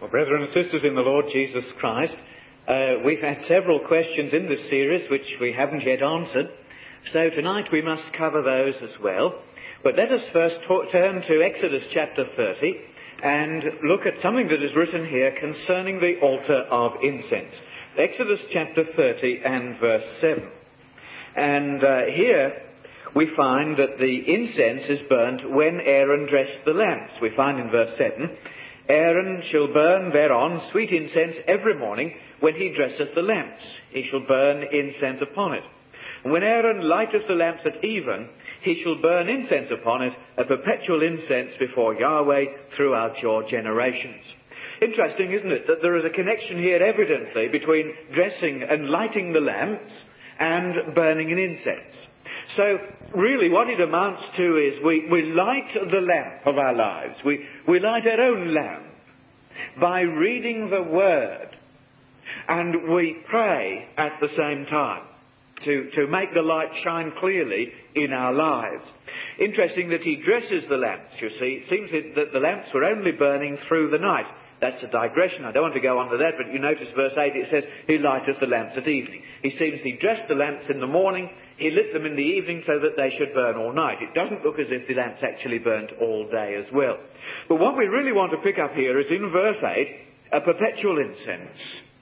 Brethren and sisters in the Lord Jesus Christ, we've had several questions in this series which we haven't yet answered, so tonight we must cover those as well. But let us first turn to Exodus chapter 30 and look at something that is written here concerning the altar of incense. Exodus chapter 30 and verse 7. And here we find that the incense is burnt when Aaron dressed the lamps. We find in verse 7, Aaron shall burn thereon sweet incense every morning when he dresseth the lamps. He shall burn incense upon it. And when Aaron lighteth the lamps at even, he shall burn incense upon it, a perpetual incense before Yahweh throughout your generations. Interesting, isn't it, that there is a connection here evidently between dressing and lighting the lamps and burning an incense. So really what it amounts to is we light the lamp of our lives. We light our own lamp by reading the Word, and we pray at the same time to make the light shine clearly in our lives. Interesting that he dresses the lamps, you see. It seems that the lamps were only burning through the night. That's a digression. I don't want to go on to that, but you notice verse 8, it says, he lighteth the lamps at evening. He seems he dressed the lamps in the morning, he lit them in the evening so that they should burn all night. It doesn't look as if the lamps actually burnt all day as well. But what we really want to pick up here is in verse 8, a perpetual incense.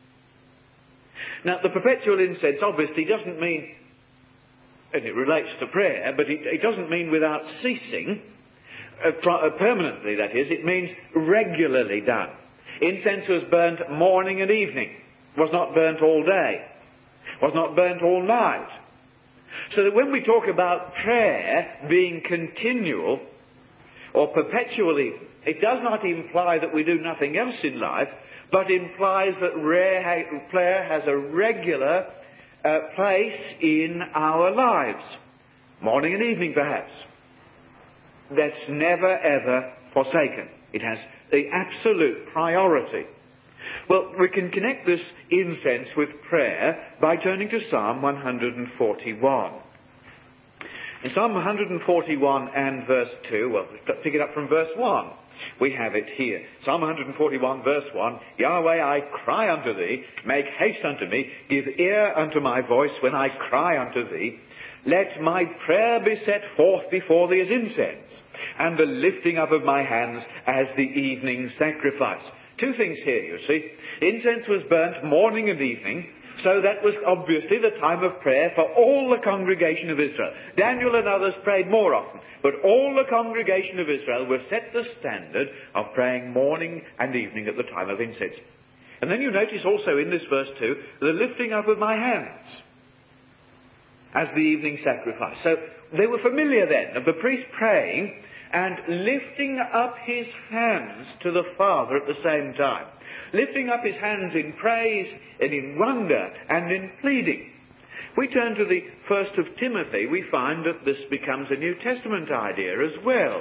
Now, the perpetual incense obviously doesn't mean, and it relates to prayer, but it doesn't mean without ceasing, permanently that is. It means regularly done. Incense was burnt morning and evening, was not burnt all day, was not burnt all night. So that when we talk about prayer being continual or perpetually, it does not imply that we do nothing else in life, but implies that prayer has a regular place in our lives. Morning and evening perhaps. That's never ever forsaken. It has the absolute priority. Well, we can connect this incense with prayer by turning to Psalm 141. In Psalm 141 and verse 2, well, let's pick it up from verse 1. We have it here. Psalm 141 verse 1, Yahweh, I cry unto thee, make haste unto me, give ear unto my voice when I cry unto thee. Let my prayer be set forth before thee as incense, and the lifting up of my hands as the evening sacrifice. Two things here, you see. Incense was burnt morning and evening, so that was obviously the time of prayer for all the congregation of Israel. Daniel and others prayed more often, but all the congregation of Israel were set the standard of praying morning and evening at the time of incense. And then you notice also in this verse 2, the lifting up of my hands as the evening sacrifice. So they were familiar then of the priest praying and lifting up his hands to the Father at the same time. Lifting up his hands in praise and in wonder and in pleading. If we turn to the 1st of Timothy, we find that this becomes a New Testament idea as well.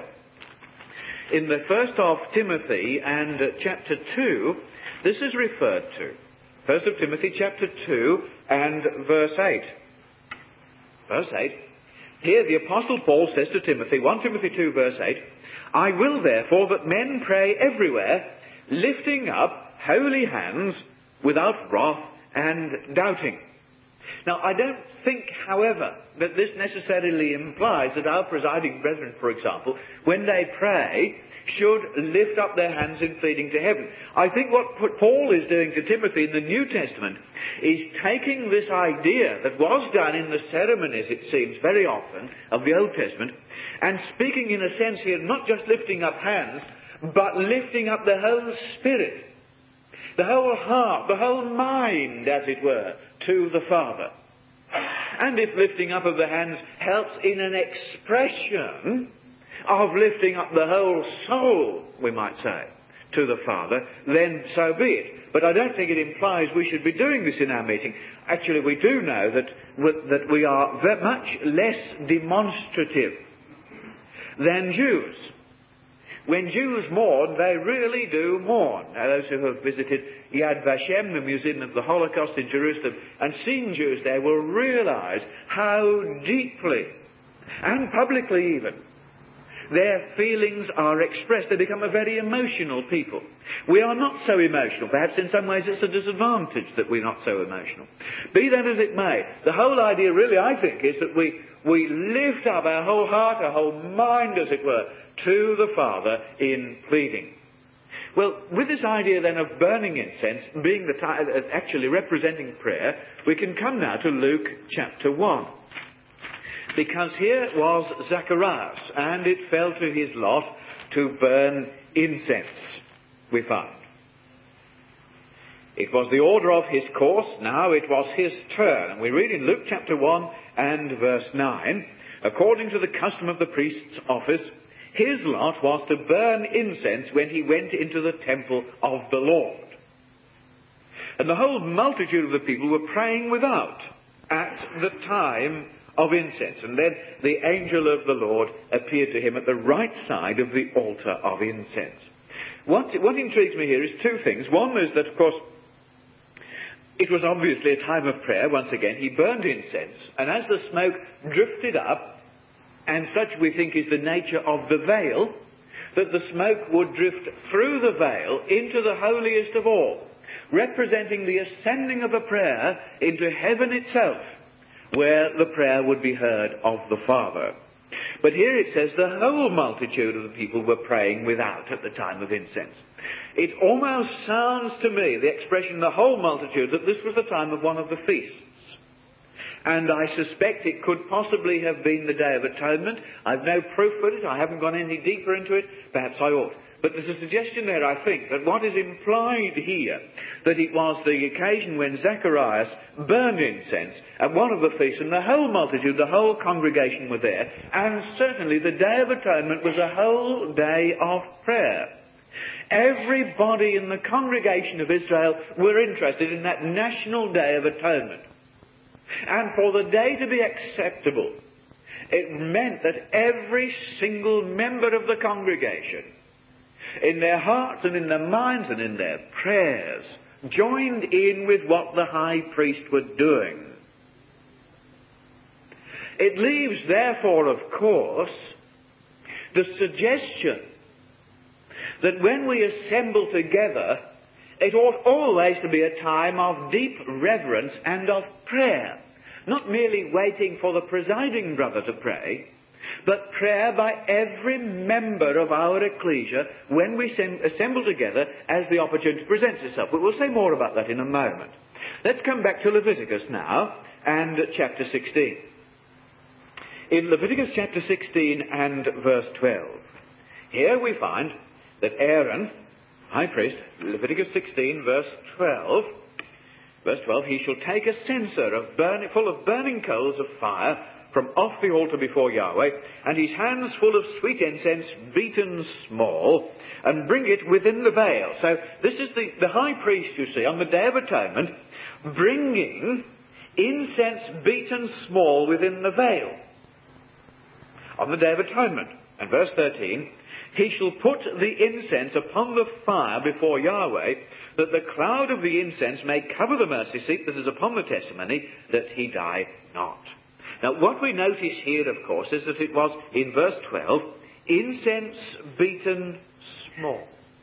In the 1st of Timothy and chapter 2, this is referred to. 1st of Timothy chapter 2 and verse 8. Verse 8. Here the Apostle Paul says to Timothy, 1 Timothy 2 verse 8, I will therefore that men pray everywhere, lifting up holy hands without wrath and doubting. Now, I don't think, however, that this necessarily implies that our presiding brethren, for example, when they pray, should lift up their hands in pleading to heaven. I think what Paul is doing to Timothy in the New Testament is taking this idea that was done in the ceremonies, it seems, very often, of the Old Testament, and speaking in a sense here, not just lifting up hands, but lifting up the whole spirit, the whole heart, the whole mind, as it were, to the Father. And if lifting up of the hands helps in an expression of lifting up the whole soul, we might say, to the Father, then so be it. But I don't think it implies we should be doing this in our meeting. Actually, we do know that we are very much less demonstrative than Jews. When Jews mourn, they really do mourn. Now, those who have visited Yad Vashem, the Museum of the Holocaust in Jerusalem, and seen Jews there will realize how deeply, and publicly even, Their feelings are expressed. They become a very emotional people. We are not so emotional. Perhaps in some ways it's a disadvantage that we're not so emotional. Be that as it may, the whole idea really, I think, is that we lift up our whole heart, our whole mind, as it were, to the Father in pleading. Well, with this idea then of burning incense being actually representing prayer, we can come now to Luke chapter 1. Because here was Zacharias, and it fell to his lot to burn incense, we find. It was the order of his course, now it was his turn. And we read in Luke chapter 1 and verse 9, according to the custom of the priest's office, his lot was to burn incense when he went into the temple of the Lord. And the whole multitude of the people were praying without at the time of incense. And then the angel of the Lord appeared to him at the right side of the altar of incense. What intrigues me here is two things. One is that, of course, it was obviously a time of prayer. Once again, he burned incense, and as the smoke drifted up, and such we think is the nature of the veil, that the smoke would drift through the veil into the holiest of all, representing the ascending of a prayer into heaven itself, where the prayer would be heard of the Father. But here it says the whole multitude of the people were praying without at the time of incense. It almost sounds to me, the expression the whole multitude, that this was the time of one of the feasts. And I suspect it could possibly have been the Day of Atonement. I've no proof for it. I haven't gone any deeper into it. Perhaps I ought. But there's a suggestion there, I think, that what is implied here, that it was the occasion when Zacharias burned incense at one of the feasts, and the whole multitude, the whole congregation were there, and certainly the Day of Atonement was a whole day of prayer. Everybody in the congregation of Israel were interested in that national Day of Atonement. And for the day to be acceptable, it meant that every single member of the congregation, in their hearts and in their minds and in their prayers, joined in with what the high priest was doing. It leaves, therefore, of course, the suggestion that when we assemble together, it ought always to be a time of deep reverence and of prayer. Not merely waiting for the presiding brother to pray, but prayer by every member of our ecclesia when we assemble together as the opportunity presents itself. But we'll say more about that in a moment. Let's come back to Leviticus now and chapter 16. In Leviticus chapter 16 and verse 12, here we find that Aaron, high priest, Leviticus 16 verse 12, he shall take a censer full of burning coals of fire from off the altar before Yahweh, and his hands full of sweet incense beaten small, and bring it within the veil. So this is the high priest, you see, on the Day of Atonement, bringing incense beaten small within the veil on the Day of Atonement. And verse 13, he shall put the incense upon the fire before Yahweh, that the cloud of the incense may cover the mercy seat that is upon the testimony, that he die not. Now, what we notice here, of course, is that it was, in verse 12, incense beaten small.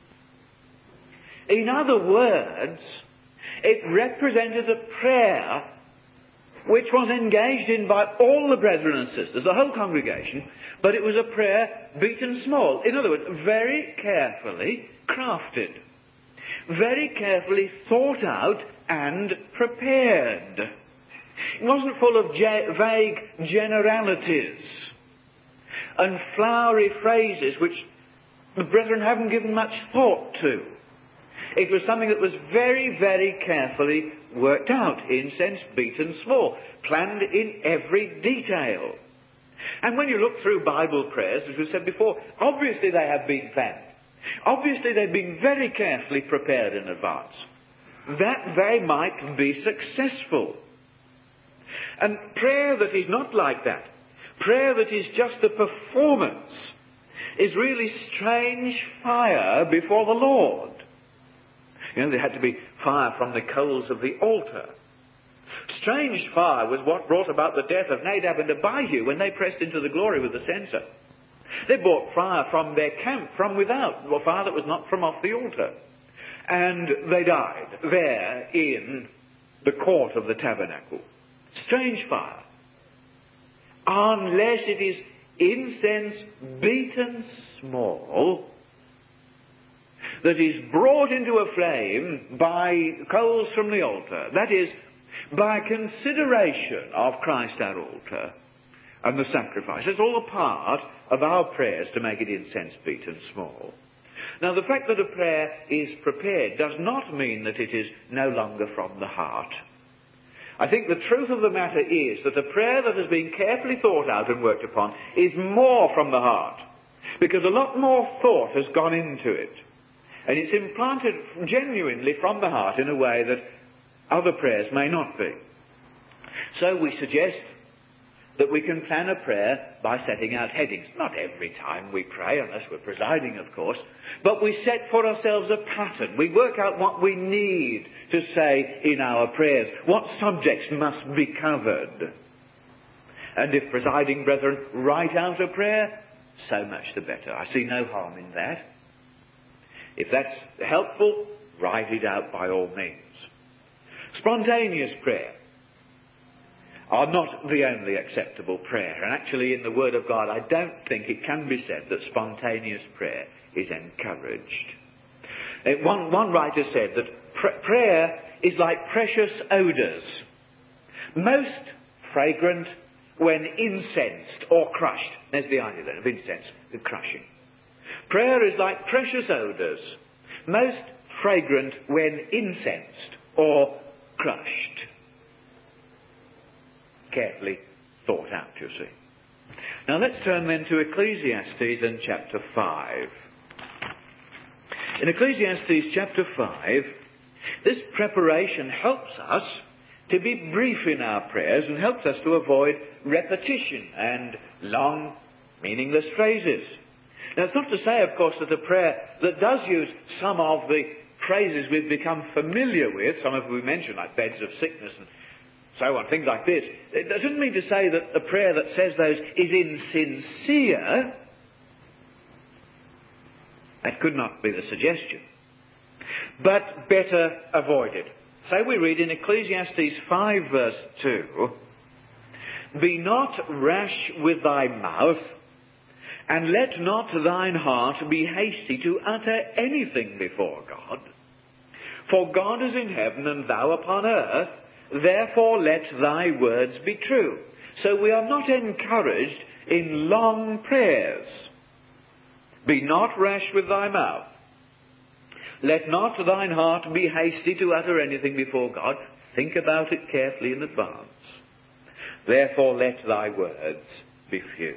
In other words, it represented a prayer which was engaged in by all the brethren and sisters, the whole congregation, but it was a prayer beaten small. In other words, very carefully crafted, very carefully thought out and prepared. It wasn't full of vague generalities and flowery phrases which the brethren haven't given much thought to. It was something that was very, very carefully worked out, incense beaten small, planned in every detail. And when you look through Bible prayers, as we said before, obviously they have been planned. Obviously they've been very carefully prepared in advance, that they might be successful. And prayer that is not like that, prayer that is just a performance, is really strange fire before the Lord. You know, there had to be fire from the coals of the altar. Strange fire was what brought about the death of Nadab and Abihu when they pressed into the glory with the censer. They brought fire from their camp, from without, or fire that was not from off the altar. And they died there in the court of the tabernacle. Strange fire. Unless it is incense beaten small, that is brought into a flame by coals from the altar. That is, by consideration of Christ our altar and the sacrifice. It's all a part of our prayers to make it incense beaten small. Now, the fact that a prayer is prepared does not mean that it is no longer from the heart. I think the truth of the matter is that a prayer that has been carefully thought out and worked upon is more from the heart, because a lot more thought has gone into it. And it's implanted genuinely from the heart in a way that other prayers may not be. So we suggest that we can plan a prayer by setting out headings. Not every time we pray, unless we're presiding, of course, but we set for ourselves a pattern. We work out what we need to say in our prayers, what subjects must be covered. And if presiding brethren write out a prayer, so much the better. I see no harm in that. If that's helpful, write it out by all means. Spontaneous prayer are not the only acceptable prayer. And actually in the Word of God, I don't think it can be said that spontaneous prayer is encouraged. One writer said that prayer is like precious odours, most fragrant when incensed or crushed. There's the idea then of incense and crushing. Prayer is like precious odours, most fragrant when incensed or crushed. Carefully thought out, you see. Now let's turn then to Ecclesiastes and chapter 5. In Ecclesiastes chapter 5, this preparation helps us to be brief in our prayers and helps us to avoid repetition and long, meaningless phrases. Now it's not to say, of course, that a prayer that does use some of the phrases we've become familiar with, some of them we mentioned, like beds of sickness and so on, things like this. It doesn't mean to say that a prayer that says those is insincere. That could not be the suggestion. But better avoided. So we read in Ecclesiastes 5 verse 2, "Be not rash with thy mouth, and let not thine heart be hasty to utter anything before God. For God is in heaven and thou upon earth, therefore let thy words be true." So we are not encouraged in long prayers. Be not rash with thy mouth. Let not thine heart be hasty to utter anything before God. Think about it carefully in advance. Therefore let thy words be few.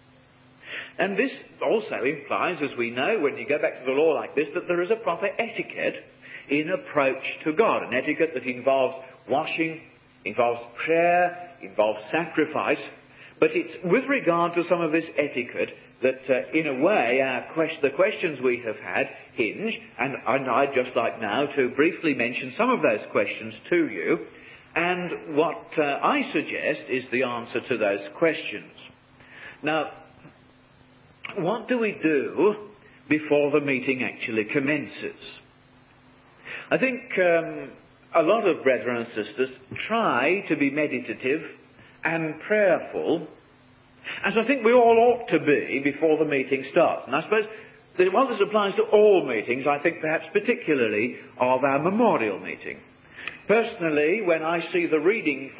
And this also implies, as we know, when you go back to the law like this, that there is a proper etiquette in approach to God. An etiquette that involves washing, involves prayer, involves sacrifice. But it's with regard to some of this etiquette that, in a way, the questions we have had hinge, and I'd just like now to briefly mention some of those questions to you. And what I suggest is the answer to those questions. Now, what do we do before the meeting actually commences? I think a lot of brethren and sisters try to be meditative and prayerful, as I think we all ought to be before the meeting starts. And I suppose that while this applies to all meetings, I think perhaps particularly of our memorial meeting. Personally, when I see the reading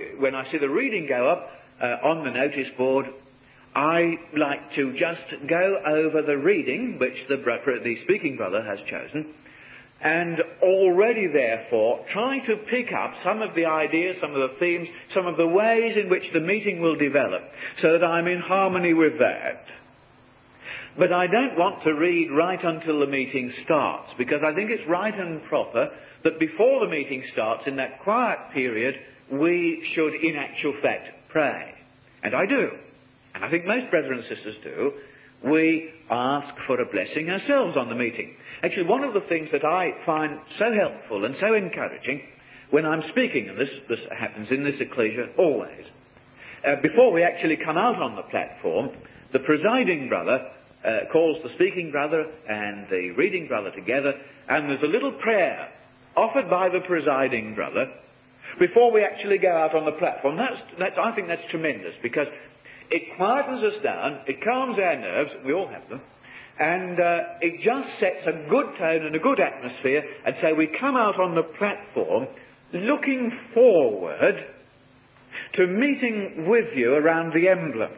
go up on the notice board, I like to just go over the reading which the speaking brother has chosen, and already therefore try to pick up some of the ideas, some of the themes, some of the ways in which the meeting will develop, so that I'm in harmony with that. But I don't want to read right until the meeting starts, because I think it's right and proper that before the meeting starts, in that quiet period, we should in actual fact pray. And I do. And I think most brethren and sisters do. We ask for a blessing ourselves on the meeting. Actually, one of the things that I find so helpful and so encouraging when I'm speaking, and this happens in this ecclesia always, before we actually come out on the platform, the presiding brother calls the speaking brother and the reading brother together, and there's a little prayer offered by the presiding brother before we actually go out on the platform. I think that's tremendous, because it quietens us down, it calms our nerves, we all have them, and it just sets a good tone and a good atmosphere, and so we come out on the platform looking forward to meeting with you around the emblems.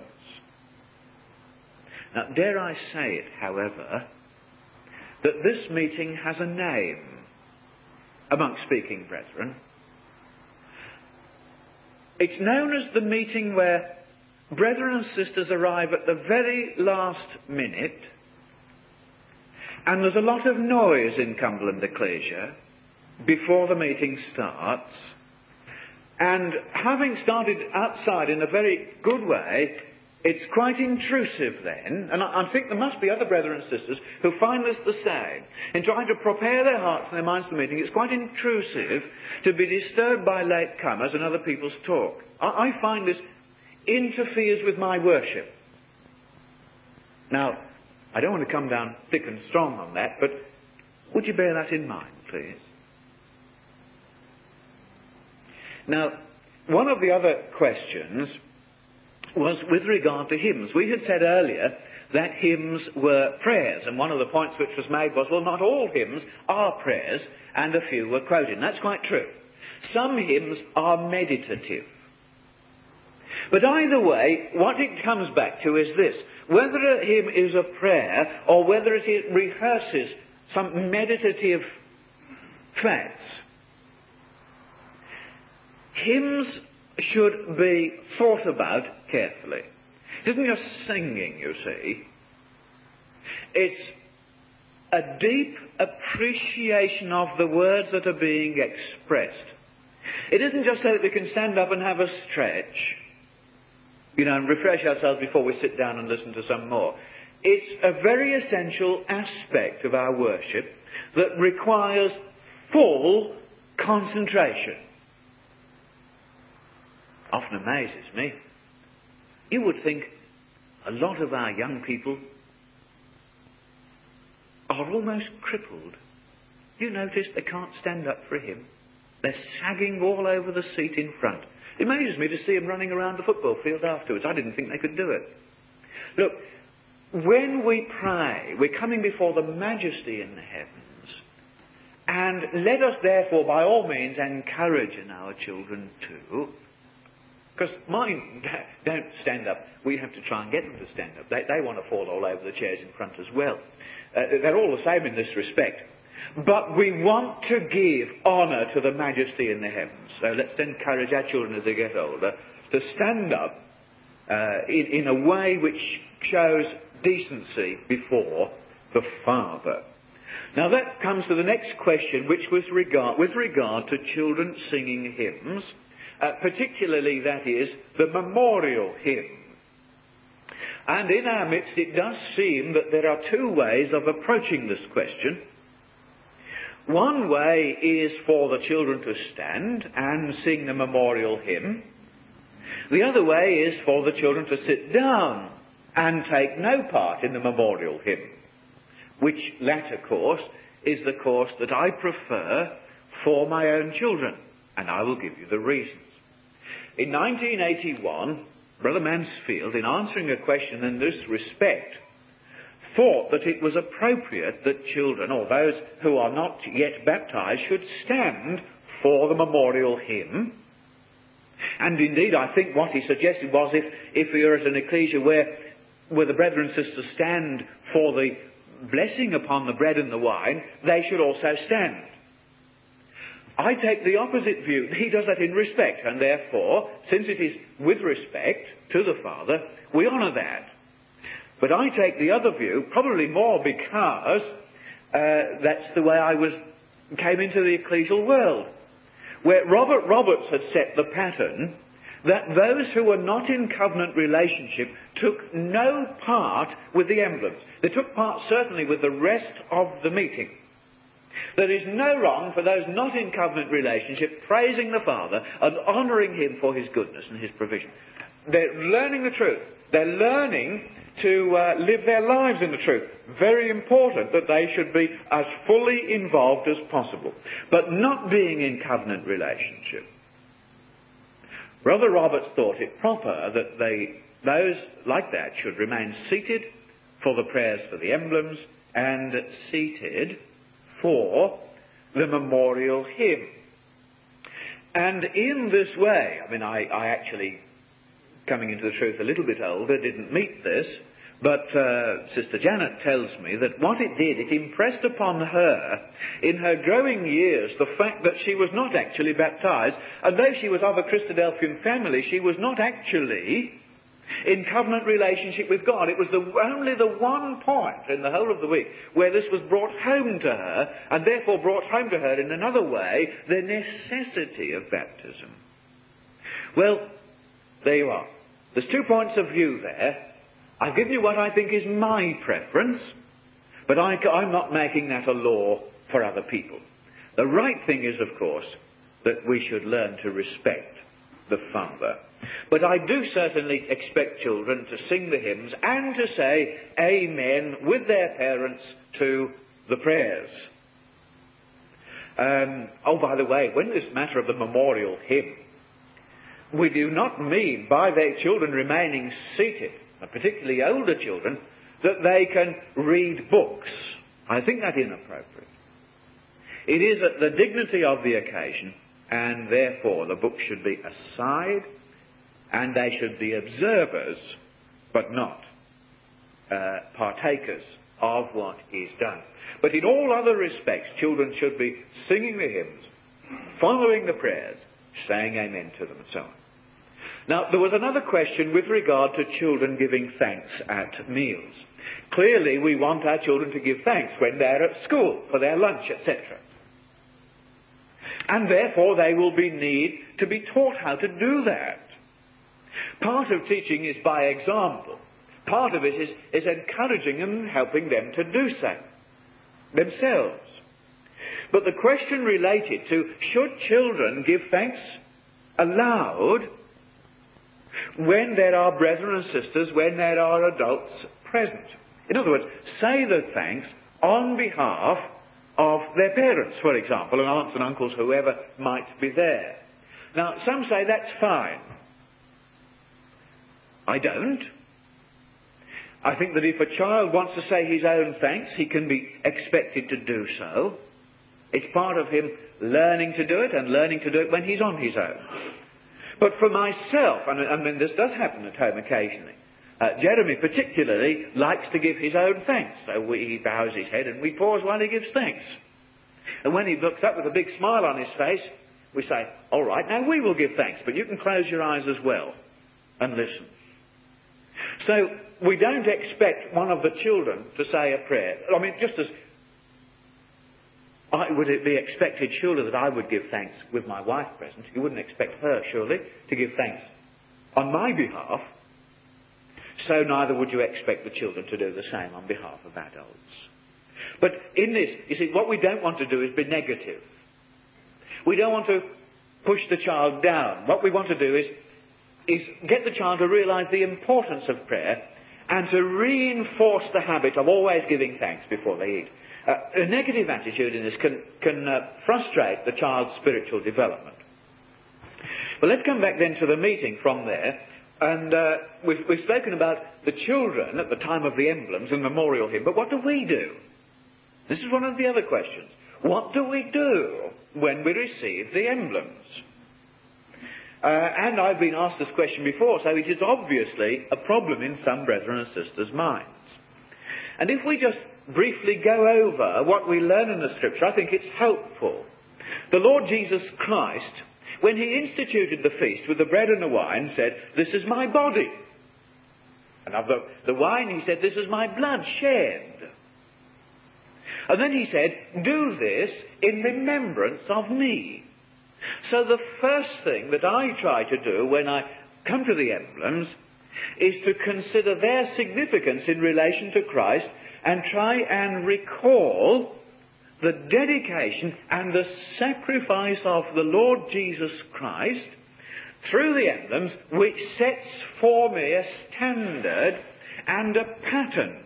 Now, dare I say it, however, that this meeting has a name amongst speaking brethren. It's known as the meeting where brethren and sisters arrive at the very last minute, and there's a lot of noise in Cumberland Ecclesia before the meeting starts. And having started outside in a very good way, it's quite intrusive then, and I think there must be other brethren and sisters who find this the same. In trying to prepare their hearts and their minds for the meeting, it's quite intrusive to be disturbed by latecomers and other people's talk. I find this interferes with my worship. Now, I don't want to come down thick and strong on that, but would you bear that in mind, please? Now, one of the other questions was with regard to hymns. We had said earlier that hymns were prayers, and one of the points which was made was, well, not all hymns are prayers, and a few were quoted. And that's quite true. Some hymns are meditative. But either way, what it comes back to is this: whether a hymn is a prayer or whether it rehearses some meditative facts, hymns should be thought about carefully. It isn't just singing, you see. It's a deep appreciation of the words that are being expressed. It isn't just so that we can stand up and have a stretch, and refresh ourselves before we sit down and listen to some more. It's a very essential aspect of our worship that requires full concentration. Often amazes me. You would think a lot of our young people are almost crippled. You notice they can't stand up for a hymn. They're sagging all over the seat in front. It amazes me to see them running around the football field afterwards. I didn't think they could do it. Look, when we pray, we're coming before the Majesty in the heavens. And let us therefore, by all means, encourage in our children too. Because mine don't stand up. We have to try and get them to stand up. They want to fall all over the chairs in front as well. They're all the same in this respect. But we want to give honour to the Majesty in the heavens. So let's encourage our children as they get older to stand up in a way which shows decency before the Father. Now that comes to the next question, which was with regard to children singing hymns. Particularly, that is, the memorial hymn. And in our midst it does seem that there are two ways of approaching this question. One way is for the children to stand and sing the memorial hymn. The other way is for the children to sit down and take no part in the memorial hymn. Which latter course is the course that I prefer for my own children. And I will give you the reasons. In 1981, Brother Mansfield, in answering a question in this respect, thought that it was appropriate that children, or those who are not yet baptized, should stand for the memorial hymn. And indeed, I think what he suggested was if we are at an ecclesia where the brethren and sisters stand for the blessing upon the bread and the wine, they should also stand. I take the opposite view. He does that in respect, and therefore, since it is with respect to the Father, we honour that. But I take the other view, probably more because that's the way I came into the ecclesial world, where Robert Roberts had set the pattern that those who were not in covenant relationship took no part with the emblems. They took part certainly with the rest of the meeting. There is no wrong for those not in covenant relationship praising the Father and honouring Him for His goodness and His provision. They're learning the truth. They're learning to live their lives in the truth. Very important that they should be as fully involved as possible, but not being in covenant relationship. Brother Roberts thought it proper that those like that should remain seated for the prayers for the emblems and seated for the memorial hymn. And in this way, I actually, coming into the truth a little bit older, didn't meet this, but Sister Janet tells me that what it did, it impressed upon her in her growing years the fact that she was not actually baptized, and though she was of a Christadelphian family, she was not actually in covenant relationship with God. It was only the one point in the whole of the week where this was brought home to her, and therefore brought home to her in another way, the necessity of baptism. Well, there you are. There's 2 points of view there. I've given you what I think is my preference, but I'm not making that a law for other people. The right thing is, of course, that we should learn to respect the Father. But I do certainly expect children to sing the hymns and to say amen with their parents to the prayers. By the way, when this matter of the memorial hymn, we do not mean by their children remaining seated, and particularly older children, that they can read books. I think that inappropriate. It is at the dignity of the occasion, and therefore the books should be aside, and they should be observers, but not partakers of what is done. But in all other respects, children should be singing the hymns, following the prayers, saying amen to them, and so on. Now, there was another question with regard to children giving thanks at meals. Clearly, we want our children to give thanks when they're at school, for their lunch, etc. And therefore, they will need to be taught how to do that. Part of teaching is by example. Part of it is encouraging and helping them to do so themselves. But the question related to, should children give thanks aloud when there are brethren and sisters, when there are adults present? In other words, say the thanks on behalf of their parents, for example, and aunts and uncles, whoever might be there. Now, some say that's fine. I don't. I think that if a child wants to say his own thanks, he can be expected to do so. It's part of him learning to do it, and learning to do it when he's on his own. But for myself, and this does happen at home occasionally, Jeremy particularly likes to give his own thanks. So he bows his head and we pause while he gives thanks. And when he looks up with a big smile on his face, we say, all right, now we will give thanks, but you can close your eyes as well and listen. So we don't expect one of the children to say a prayer. Just as would it be expected, surely, that I would give thanks with my wife present. You wouldn't expect her, surely, to give thanks on my behalf. So neither would you expect the children to do the same on behalf of adults. But in this, you see, what we don't want to do is be negative. We don't want to push the child down. What we want to do is get the child to realise the importance of prayer and to reinforce the habit of always giving thanks before they eat. A negative attitude in this can frustrate the child's spiritual development. Well, let's come back then to the meeting from there. And we've spoken about the children at the time of the emblems and memorial hymn, but what do we do? This is one of the other questions. What do we do when we receive the emblems? And I've been asked this question before, so it is obviously a problem in some brethren and sisters' minds. And if we just briefly go over what we learn in the Scripture, I think it's helpful. The Lord Jesus Christ, when he instituted the feast with the bread and the wine, said, "This is my body." And of the wine, he said, "This is my blood shed." And then he said, "Do this in remembrance of me." So the first thing that I try to do when I come to the emblems is to consider their significance in relation to Christ and try and recall the dedication and the sacrifice of the Lord Jesus Christ through the emblems, which sets for me a standard and a pattern,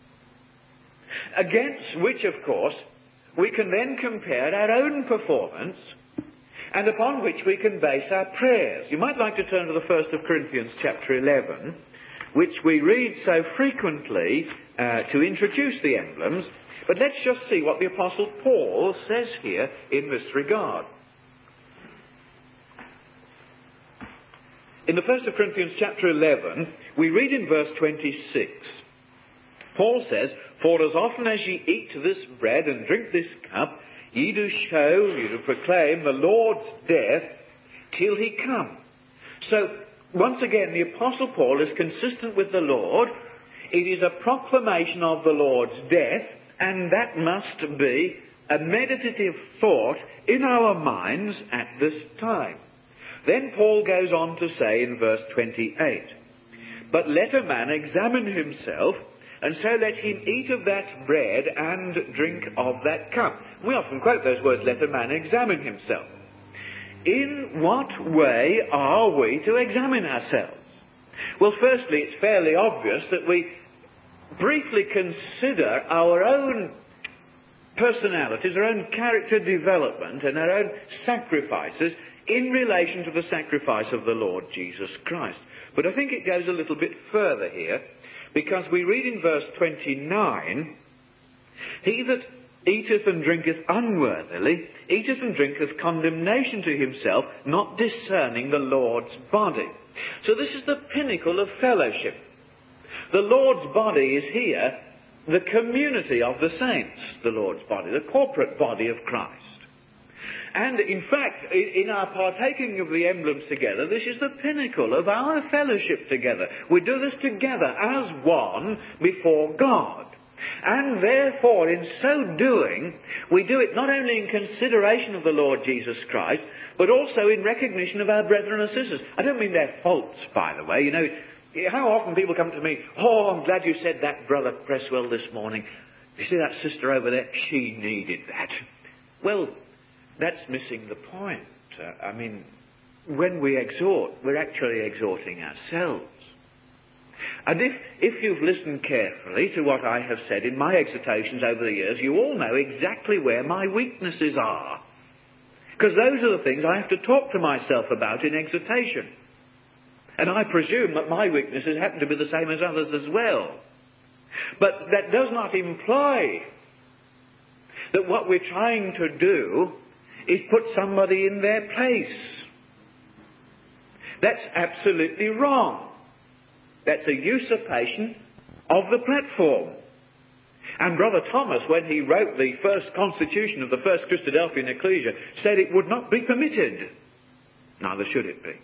against which, of course, we can then compare our own performance and upon which we can base our prayers. You might like to turn to the 1st of Corinthians chapter 11, which we read so frequently to introduce the emblems, but let's just see what the Apostle Paul says here in this regard. In the 1st of Corinthians chapter 11, we read in verse 26, Paul says, "For as often as ye eat this bread and drink this cup, ye do show, ye do proclaim the Lord's death till he come." So, once again, the Apostle Paul is consistent with the Lord. It is a proclamation of the Lord's death, and that must be a meditative thought in our minds at this time. Then Paul goes on to say in verse 28, "But let a man examine himself, and so let him eat of that bread and drink of that cup." We often quote those words, let a man examine himself. In what way are we to examine ourselves? Well, firstly, it's fairly obvious that we briefly consider our own personalities, our own character development, and our own sacrifices in relation to the sacrifice of the Lord Jesus Christ. But I think it goes a little bit further here, because we read in verse 29, "He that eateth and drinketh unworthily, eateth and drinketh condemnation to himself, not discerning the Lord's body." So this is the pinnacle of fellowship. The Lord's body is here, the community of the saints, the Lord's body, the corporate body of Christ. And in fact, in our partaking of the emblems together, this is the pinnacle of our fellowship together. We do this together as one before God. And therefore, in so doing, we do it not only in consideration of the Lord Jesus Christ, but also in recognition of our brethren and sisters. I don't mean their faults, by the way. You know, how often people come to me, "Oh, I'm glad you said that, Brother Cresswell, this morning. You see that sister over there? She needed that." Well, that's missing the point. I mean, when we exhort, we're actually exhorting ourselves. And if you've listened carefully to what I have said in my exhortations over the years, you all know exactly where my weaknesses are. Because those are the things I have to talk to myself about in exhortation. And I presume that my weaknesses happen to be the same as others as well. But that does not imply that what we're trying to do is put somebody in their place. That's absolutely wrong. That's a usurpation of the platform. And Brother Thomas, when he wrote the first constitution of the first Christadelphian Ecclesia, said it would not be permitted. Neither should it be.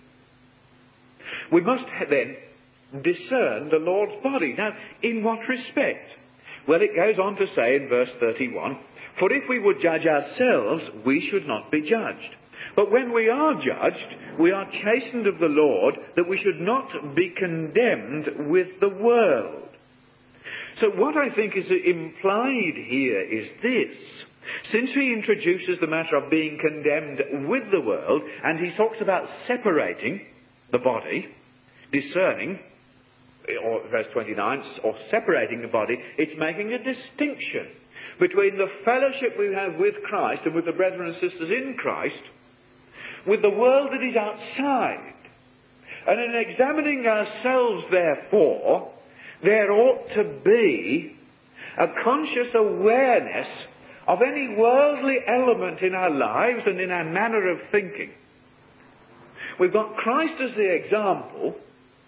We must then discern the Lord's body. Now, in what respect? Well, it goes on to say in verse 31, "For if we would judge ourselves, we should not be judged. But when we are judged, we are chastened of the Lord, that we should not be condemned with the world." So what I think is implied here is this. Since he introduces the matter of being condemned with the world, and he talks about separating the body, discerning, or verse 29, or separating the body, it's making a distinction between the fellowship we have with Christ and with the brethren and sisters in Christ, with the world that is outside. And in examining ourselves, therefore, there ought to be a conscious awareness of any worldly element in our lives and in our manner of thinking. We've got Christ as the example,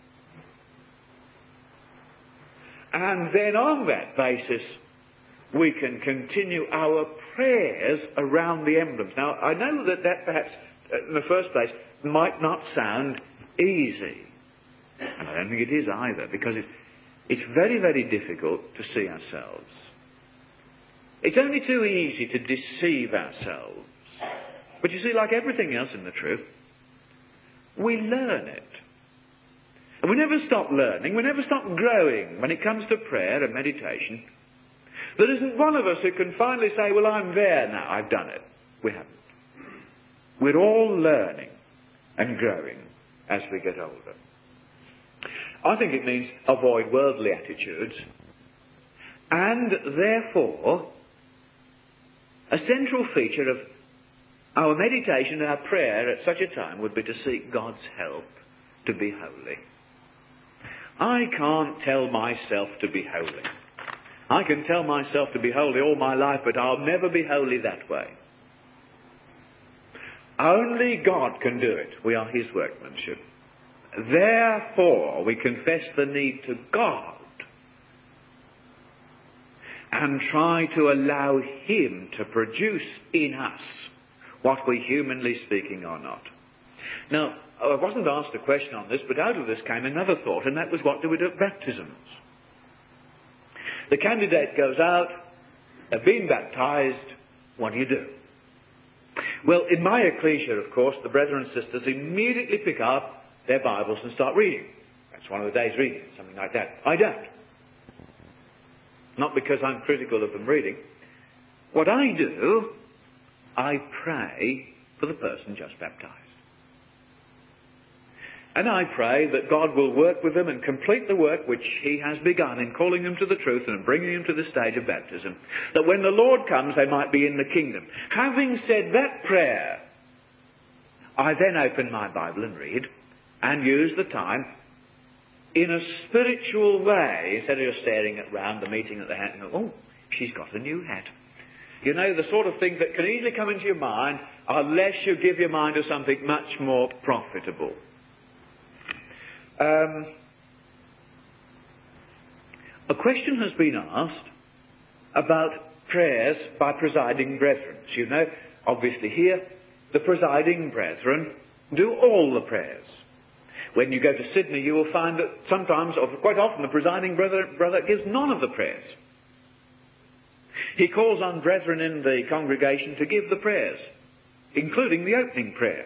and then on that basis we can continue our prayers around the emblems. Now, I know that perhaps, in the first place, might not sound easy. And I don't think it is either, because it's very, very difficult to see ourselves. It's only too easy to deceive ourselves. But you see, like everything else in the truth, we learn it. And we never stop learning, we never stop growing when it comes to prayer and meditation. There isn't one of us who can finally say, "Well, I'm there now, I've done it." We haven't. We're all learning and growing. as we get older. I think it means avoid worldly attitudes, and therefore a central feature of our meditation and our prayer at such a time would be to seek God's help to be holy. I can't tell myself to be holy. I can tell myself to be holy all my life, but I'll never be holy that way. Only God can do it. We are his workmanship. Therefore, we confess the need to God and try to allow him to produce in us what we, humanly speaking, are not. Now, I wasn't asked a question on this, but out of this came another thought, and that was, what do we do at baptisms? The candidate goes out, being baptized, what do you do? Well, in my ecclesia, of course, the brethren and sisters immediately pick up their Bibles and start reading. That's one of the day's reading, something like that. I don't. Not because I'm critical of them reading. What I do, I pray for the person just baptized. And I pray that God will work with them and complete the work which he has begun in calling them to the truth and bringing them to the stage of baptism, that when the Lord comes they might be in the kingdom. Having said that prayer, I then open my Bible and read and use the time in a spiritual way, instead of just staring around the meeting at the hat and go, oh, she's got a new hat. You know, the sort of thing that can easily come into your mind unless you give your mind to something much more profitable. A question has been asked about prayers by presiding brethren. You know, obviously here, the presiding brethren do all the prayers. When you go to Sydney, you will find that sometimes, or quite often, the presiding brother gives none of the prayers. He calls on brethren in the congregation to give the prayers, including the opening prayer.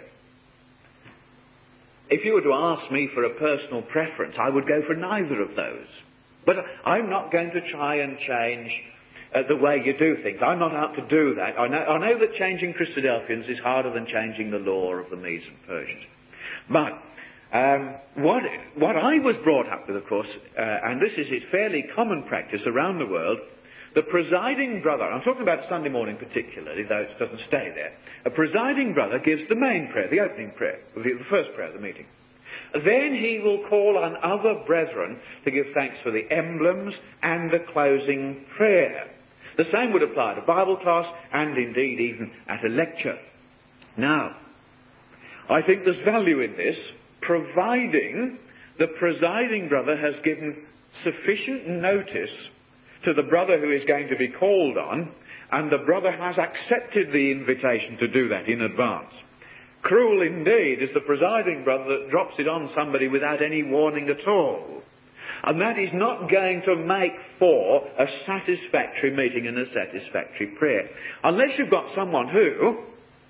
If you were to ask me for a personal preference, I would go for neither of those. But I'm not going to try and change the way you do things. I'm not out to do that. I know that changing Christadelphians is harder than changing the law of the Medes and Persians. But what I was brought up with, of course, and this is a fairly common practice around the world, the presiding brother, I'm talking about Sunday morning particularly, though it doesn't stay there, a presiding brother gives the main prayer, the opening prayer, the first prayer of the meeting. Then he will call on other brethren to give thanks for the emblems and the closing prayer. The same would apply to Bible class and indeed even at a lecture. Now, I think there's value in this, providing the presiding brother has given sufficient notice to the brother who is going to be called on, and the brother has accepted the invitation to do that in advance. Cruel indeed is the presiding brother that drops it on somebody without any warning at all. And that is not going to make for a satisfactory meeting and a satisfactory prayer. Unless you've got someone who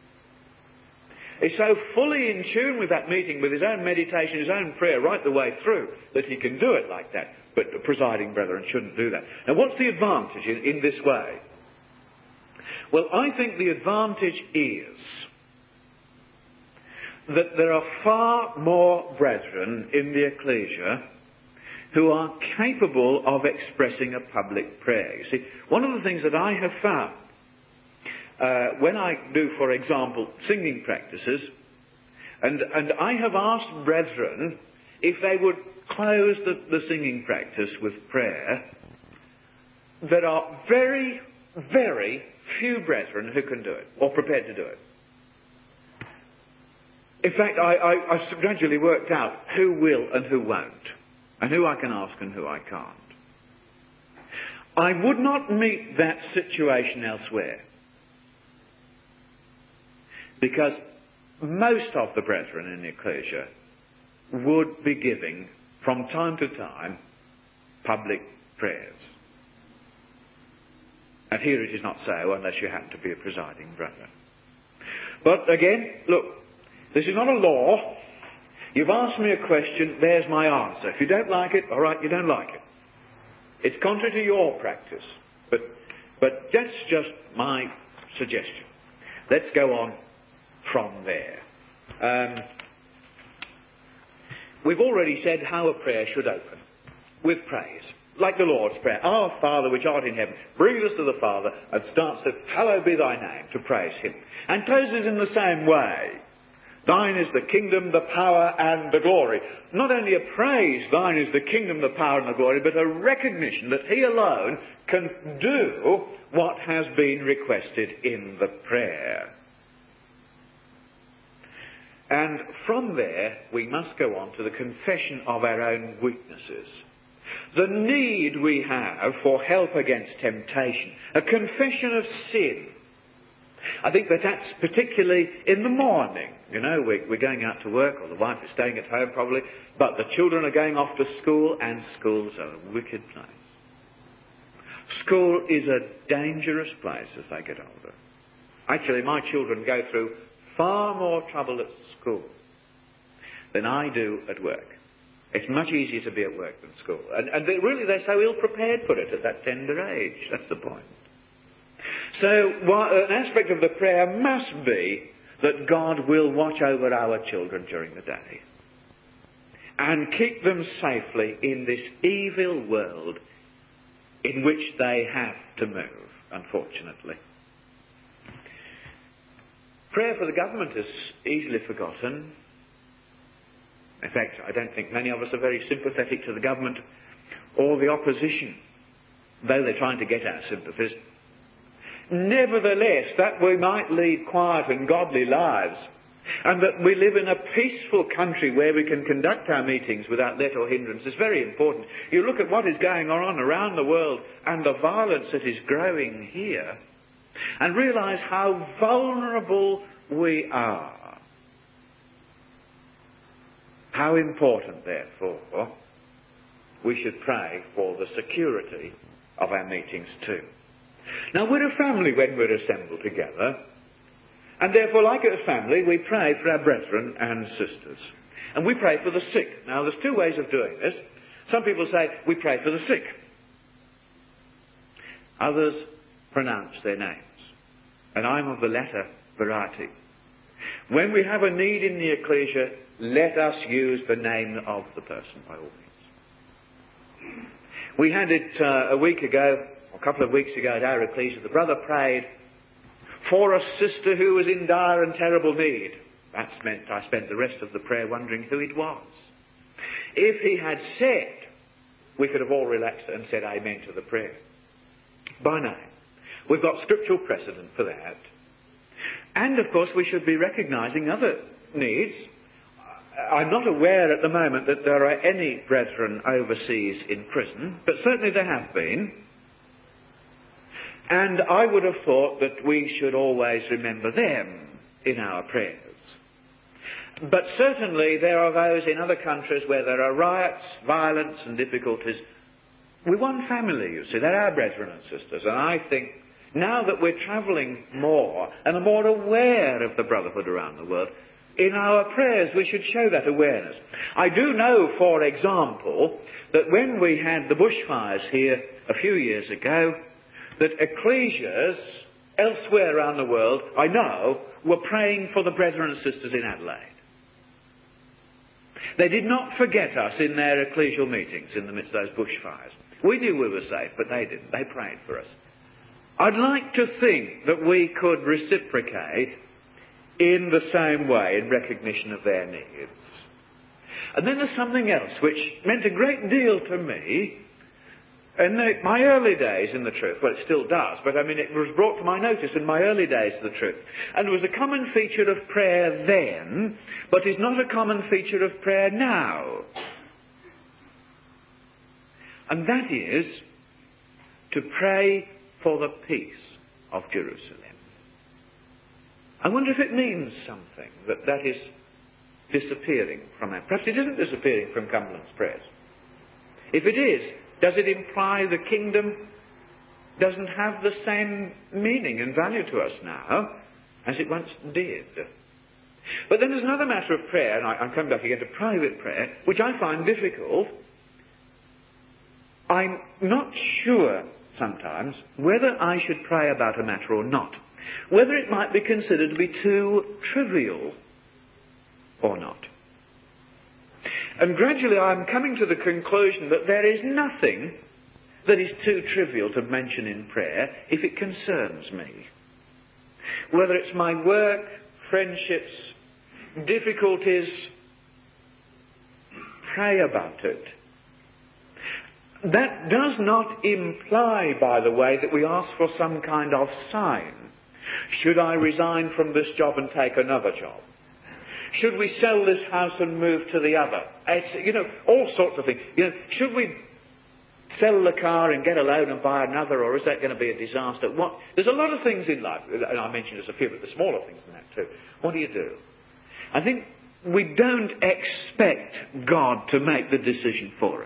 is so fully in tune with that meeting, with his own meditation, his own prayer right the way through, that he can do it like that. But the presiding brethren shouldn't do that. Now, what's the advantage in this way? Well, I think the advantage is that there are far more brethren in the ecclesia who are capable of expressing a public prayer. You see, one of the things that I have found when I do, for example, singing practices, and I have asked brethren if they would close the singing practice with prayer, there are very, very few brethren who can do it, or prepared to do it. In fact, I've gradually worked out who will and who won't, and who I can ask and who I can't. I would not meet that situation elsewhere, because most of the brethren in the ecclesia would be giving, from time to time, public prayers. And here it is not so, unless you happen to be a presiding brother. But again, look, this is not a law. You've asked me a question, there's my answer. If you don't like it, all right, you don't like it. It's contrary to your practice. But that's just my suggestion. Let's go on from there. we've already said how a prayer should open. With praise. Like the Lord's Prayer. Our Father which art in heaven, brings us to the Father and starts to hallowed be thy name, to praise him. And closes in the same way. Thine is the kingdom, the power and the glory. Not only a praise, thine is the kingdom, the power and the glory, but a recognition that he alone can do what has been requested in the prayer. And from there, we must go on to the confession of our own weaknesses. The need we have for help against temptation. A confession of sin. I think that's particularly in the morning. You know, we're going out to work, or the wife is staying at home probably, but the children are going off to school, and schools are a wicked place. School is a dangerous place as they get older. Actually, my children go through far more trouble at school than I do at work. It's much easier to be at work than school. And they're so ill-prepared for it at that tender age. That's the point. So an aspect of the prayer must be that God will watch over our children during the day and keep them safely in this evil world in which they have to move, unfortunately. Prayer for the government is easily forgotten. In fact, I don't think many of us are very sympathetic to the government or the opposition, though they're trying to get our sympathies. Nevertheless, that we might lead quiet and godly lives, and that we live in a peaceful country where we can conduct our meetings without let or hindrance is very important. You look at what is going on around the world and the violence that is growing here, and realise how vulnerable we are. How important, therefore, we should pray for the security of our meetings too. Now, we're a family when we're assembled together, and therefore, like a family, we pray for our brethren and sisters. And we pray for the sick. Now, there's two ways of doing this. Some people say, we pray for the sick. Others pronounce their names. And I'm of the latter variety. When we have a need in the ecclesia, let us use the name of the person, by all means. We had it a week ago, a couple of weeks ago at our ecclesia. The brother prayed for a sister who was in dire and terrible need. That meant I spent the rest of the prayer wondering who it was. If he had said, we could have all relaxed and said amen to the prayer. By name. We've got scriptural precedent for that. And, of course, we should be recognising other needs. I'm not aware at the moment that there are any brethren overseas in prison, but certainly there have been. And I would have thought that we should always remember them in our prayers. But certainly there are those in other countries where there are riots, violence and difficulties. We're one family, you see. They're our brethren and sisters. And I think now that we're travelling more and are more aware of the brotherhood around the world, in our prayers we should show that awareness. I do know, for example, that when we had the bushfires here a few years ago, that ecclesias elsewhere around the world, I know, were praying for the brethren and sisters in Adelaide. They did not forget us in their ecclesial meetings in the midst of those bushfires. We knew we were safe, but they didn't. They prayed for us. I'd like to think that we could reciprocate in the same way in recognition of their needs. And then there's something else which meant a great deal to me in my early days in the truth. Well, it still does, but I mean it was brought to my notice in my early days of the truth. And it was a common feature of prayer then, but is not a common feature of prayer now. And that is to pray for the peace of Jerusalem. I wonder if it means something that is disappearing from our... Perhaps it isn't disappearing from Cumberland's prayers. If it is, does it imply the kingdom doesn't have the same meaning and value to us now as it once did? But then there's another matter of prayer, and I'm coming back again to private prayer, which I find difficult. I'm not sure sometimes whether I should pray about a matter or not. Whether it might be considered to be too trivial or not. And gradually I'm coming to the conclusion that there is nothing that is too trivial to mention in prayer if it concerns me. Whether it's my work, friendships, difficulties, pray about it. That does not imply, by the way, that we ask for some kind of sign. Should I resign from this job and take another job? Should we sell this house and move to the other? It's, all sorts of things. Should we sell the car and get a loan and buy another, or is that going to be a disaster? There's a lot of things in life, and I mentioned there's a few, but the smaller things than that too. What do you do? I think we don't expect God to make the decision for us.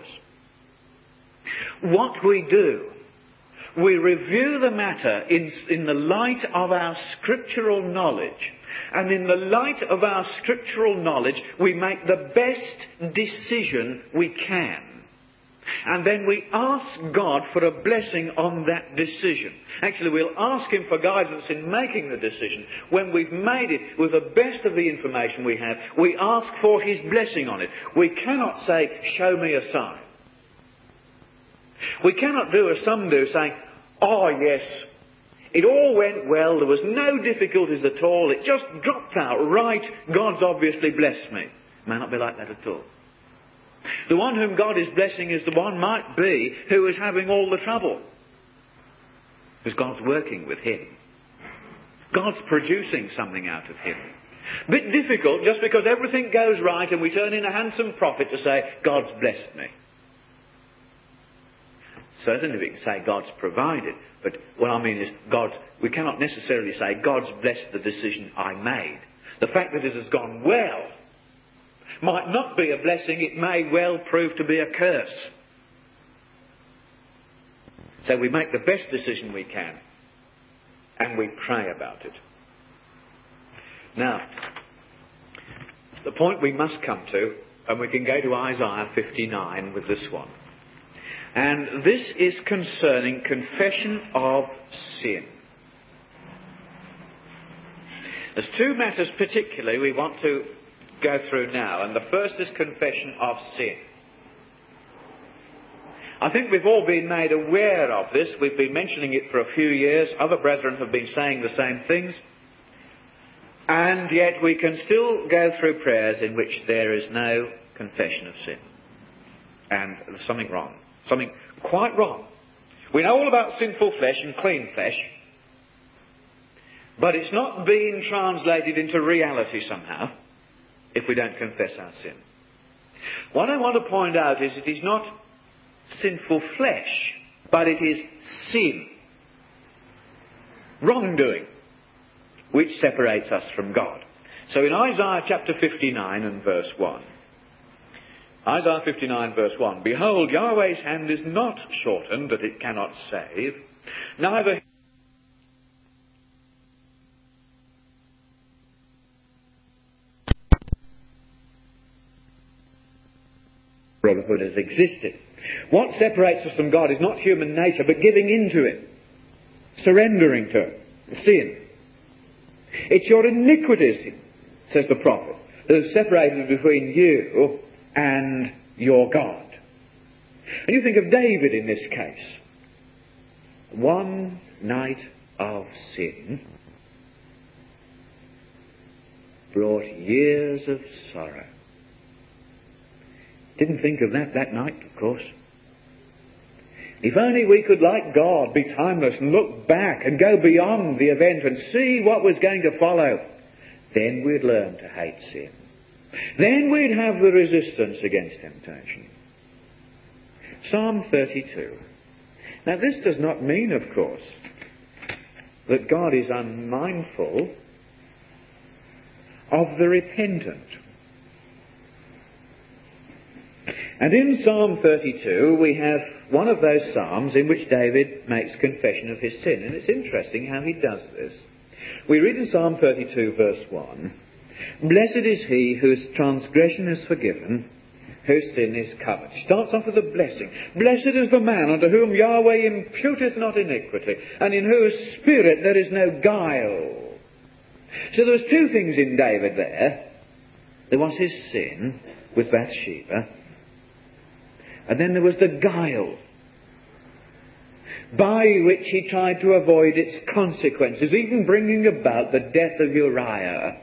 What we do, we review the matter in the light of our scriptural knowledge. And in the light of our scriptural knowledge, we make the best decision we can. And then we ask God for a blessing on that decision. Actually, we'll ask Him for guidance in making the decision. When we've made it with the best of the information we have, we ask for His blessing on it. We cannot say, show me a sign. We cannot do as some do, saying, oh yes, it all went well, there was no difficulties at all, it just dropped out right, God's obviously blessed me. It may not be like that at all. The one whom God is blessing is the one might be who is having all the trouble. Because God's working with him. God's producing something out of him. Bit difficult just because everything goes right and we turn in a handsome profit to say, God's blessed me. Certainly we can say God's provided, but what I mean is we cannot necessarily say God's blessed the decision I made. The fact that it has gone well might not be a blessing, it may well prove to be a curse. So we make the best decision we can, and we pray about it. Now, the point we must come to, and we can go to Isaiah 59 with this one. And this is concerning confession of sin. There's two matters particularly we want to go through now, and the first is confession of sin. I think we've all been made aware of this. We've been mentioning it for a few years. Other brethren have been saying the same things. And yet we can still go through prayers in which there is no confession of sin. And there's something wrong. Something quite wrong. We know all about sinful flesh and clean flesh, but it's not being translated into reality somehow if we don't confess our sin. What I want to point out is it is not sinful flesh, but it is sin, wrongdoing, which separates us from God. So in Isaiah chapter 59 and verse 1, Isaiah 59 verse 1, behold, Yahweh's hand is not shortened that it cannot save, neither brotherhood has existed. What separates us from God is not human nature, but giving in to it, surrendering to it, sin. It's your iniquities, says the prophet, that have separated between you and your God. And you think of David in this case. One night of sin brought years of sorrow. Didn't think of that night, of course. If only we could, like God, be timeless and look back and go beyond the event and see what was going to follow, then we'd learn to hate sin. Then we'd have the resistance against temptation. Psalm 32. Now this does not mean, of course, that God is unmindful of the repentant. And in Psalm 32 we have one of those psalms in which David makes confession of his sin. And it's interesting how he does this. We read in Psalm 32 verse 1, blessed is he whose transgression is forgiven, whose sin is covered. Starts off with a blessing. Blessed is the man unto whom Yahweh imputeth not iniquity, and in whose spirit there is no guile. So there's two things in David there. There was his sin with Bathsheba. And then there was the guile by which he tried to avoid its consequences, even bringing about the death of Uriah.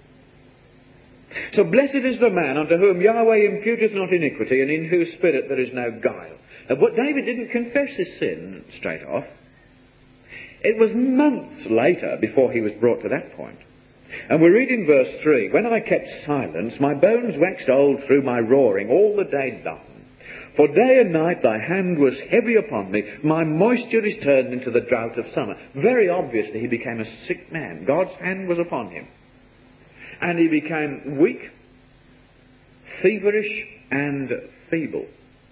So blessed is the man unto whom Yahweh imputeth not iniquity, and in whose spirit there is no guile. But David didn't confess his sin straight off. It was months later before he was brought to that point. And we read in verse 3, when I kept silence, my bones waxed old through my roaring all the day long. For day and night thy hand was heavy upon me. My moisture is turned into the drought of summer. Very obviously he became a sick man. God's hand was upon him. And he became weak, feverish, and feeble.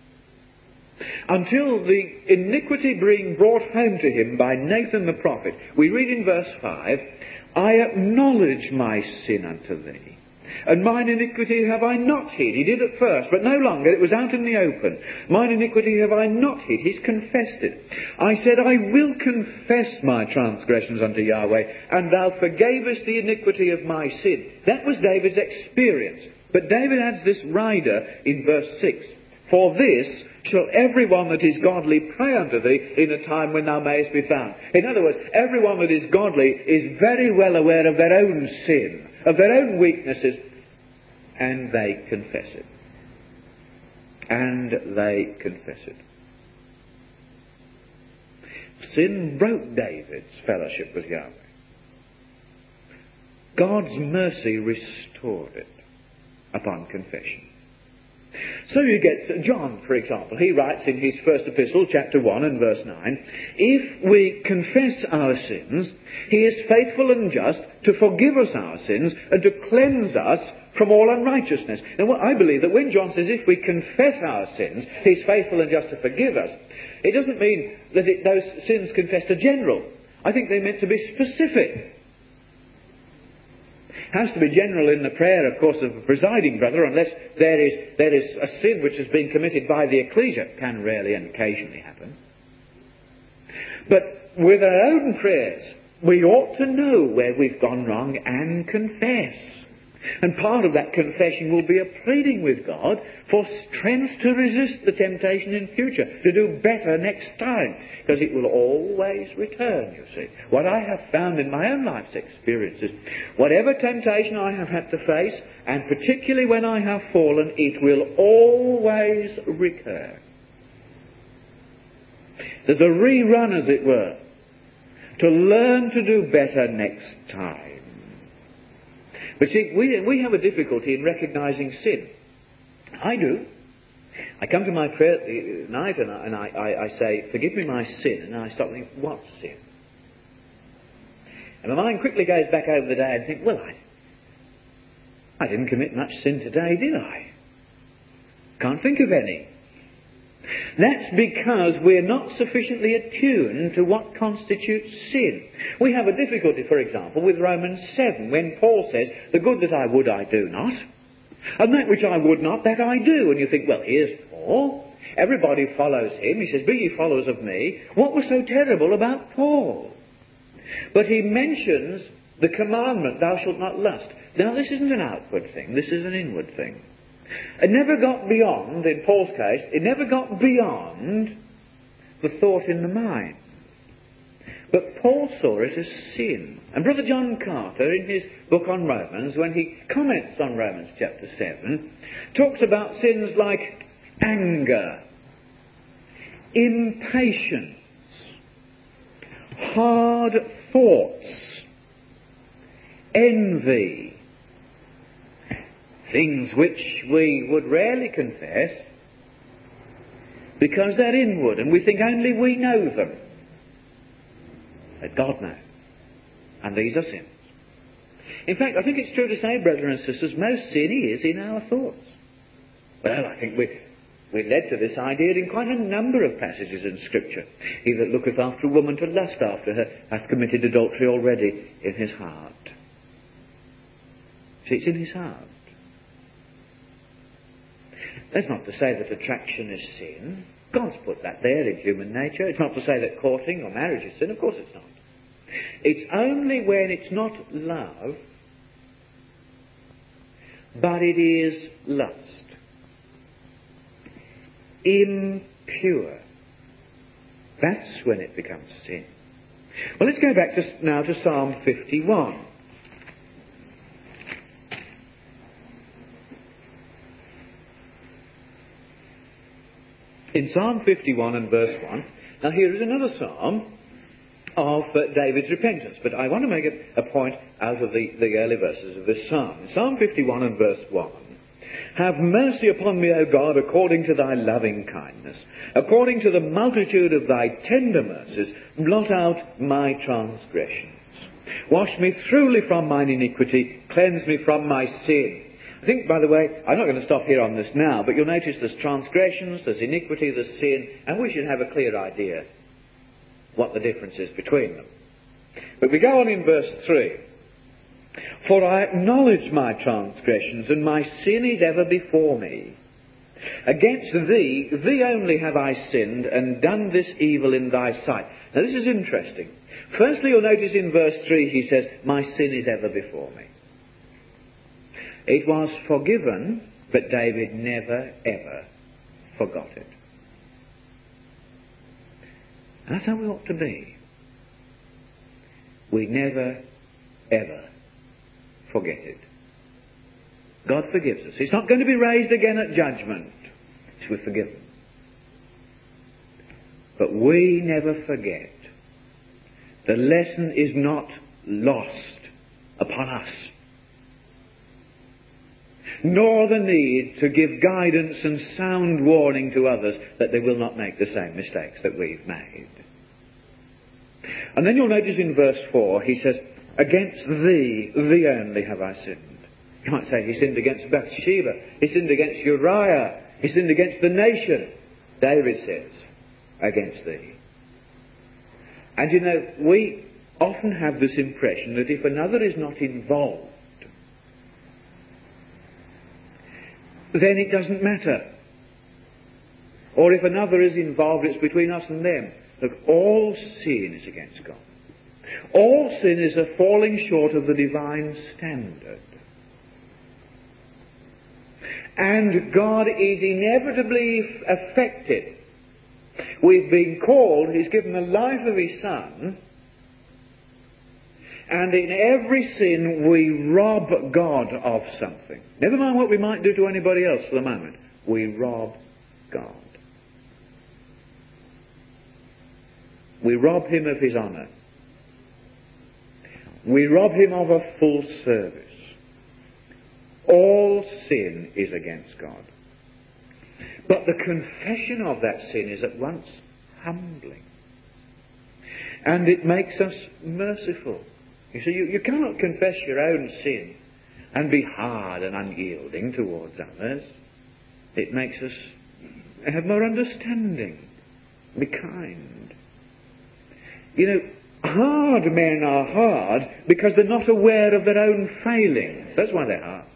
Until the iniquity being brought home to him by Nathan the prophet. We read in verse 5, I acknowledge my sin unto thee, and mine iniquity have I not hid. He did at first, but no longer. It was out in the open. Mine iniquity have I not hid. He's confessed it. I said, I will confess my transgressions unto Yahweh, and thou forgavest the iniquity of my sin. That was David's experience. But David adds this rider in verse 6. For this shall every one that is godly pray unto thee in a time when thou mayest be found. In other words, everyone that is godly is very well aware of their own sin, of their own weaknesses, and they confess it. And they confess it. Sin broke David's fellowship with Yahweh. God's mercy restored it upon confession. So you get John, for example. He writes in his first epistle, chapter 1 and verse 9, if we confess our sins, he is faithful and just to forgive us our sins and to cleanse us from all unrighteousness. Now, I believe that when John says if we confess our sins, he's faithful and just to forgive us, it doesn't mean that those sins confessed are general. I think they're meant to be specific. Has to be general in the prayer, of course, of a presiding brother, unless there is a sin which has been committed by the ecclesia. Can rarely and occasionally happen. But with our own prayers, we ought to know where we've gone wrong and confess. And part of that confession will be a pleading with God for strength to resist the temptation in future, to do better next time, because it will always return, you see. What I have found in my own life's experiences, whatever temptation I have had to face, and particularly when I have fallen, it will always recur. There's a rerun, as it were, to learn to do better next time. But see, we have a difficulty in recognizing sin. I do. I come to my prayer at night and I say, forgive me my sin. And I stop thinking, what sin? And my mind quickly goes back over the day and think, well, I didn't commit much sin today, did I? Can't think of any. That's because we're not sufficiently attuned to what constitutes sin. We have a difficulty, for example, with Romans 7, when Paul says, the good that I would I do not, and that which I would not, that I do. And you think, well, here's Paul. Everybody follows him. He says, be ye followers of me. What was so terrible about Paul? But he mentions the commandment, thou shalt not lust. Now, this isn't an outward thing. This is an inward thing. It never got beyond, in Paul's case, it never got beyond the thought in the mind. But Paul saw it as sin. And Brother John Carter, in his book on Romans, when he comments on Romans chapter 7, talks about sins like anger, impatience, hard thoughts, envy, things which we would rarely confess because they're inward and we think only we know them. But God knows. And these are sins. In fact, I think it's true to say, brethren and sisters, most sin is in our thoughts. Well, I think we're led to this idea in quite a number of passages in Scripture. He that looketh after a woman to lust after her hath committed adultery already in his heart. See, it's in his heart. That's not to say that attraction is sin. God's put that there in human nature. It's not to say that courting or marriage is sin. Of course it's not. It's only when it's not love, but it is lust. Impure. That's when it becomes sin. Well, let's go back now to Psalm 51. In Psalm 51 and verse 1, now here is another psalm of David's repentance, but I want to make a point out of the early verses of this psalm. Psalm 51 and verse 1. Have mercy upon me, O God, according to thy loving kindness. According to the multitude of thy tender mercies, blot out my transgressions. Wash me thoroughly from mine iniquity, cleanse me from my sin. I think, by the way, I'm not going to stop here on this now, but you'll notice there's transgressions, there's iniquity, there's sin, and we should have a clear idea what the difference is between them. But we go on in verse 3. For I acknowledge my transgressions, and my sin is ever before me. Against thee, thee only have I sinned, and done this evil in thy sight. Now this is interesting. Firstly, you'll notice in verse 3 he says, my sin is ever before me. It was forgiven, but David never, ever forgot it. And that's how we ought to be. We never, ever forget it. God forgives us. It's not going to be raised again at judgment. We're forgiven. But we never forget. The lesson is not lost upon us, nor the need to give guidance and sound warning to others that they will not make the same mistakes that we've made. And then you'll notice in verse 4 he says, against thee, thee only have I sinned. You might say he sinned against Bathsheba, he sinned against Uriah, he sinned against the nation. David says, against thee. And you know, we often have this impression that if another is not involved, then it doesn't matter. Or if another is involved, it's between us and them. Look, all sin is against God. All sin is a falling short of the divine standard. And God is inevitably affected. We've been called, He's given the life of His Son, and in every sin we rob God of something. Never mind what we might do to anybody else for the moment. We rob God. We rob Him of His honour. We rob Him of a full service. All sin is against God. But the confession of that sin is at once humbling. And it makes us merciful. You see, you cannot confess your own sin and be hard and unyielding towards others. It makes us have more understanding, be kind. You know, hard men are hard because they're not aware of their own failings. That's why they're hard.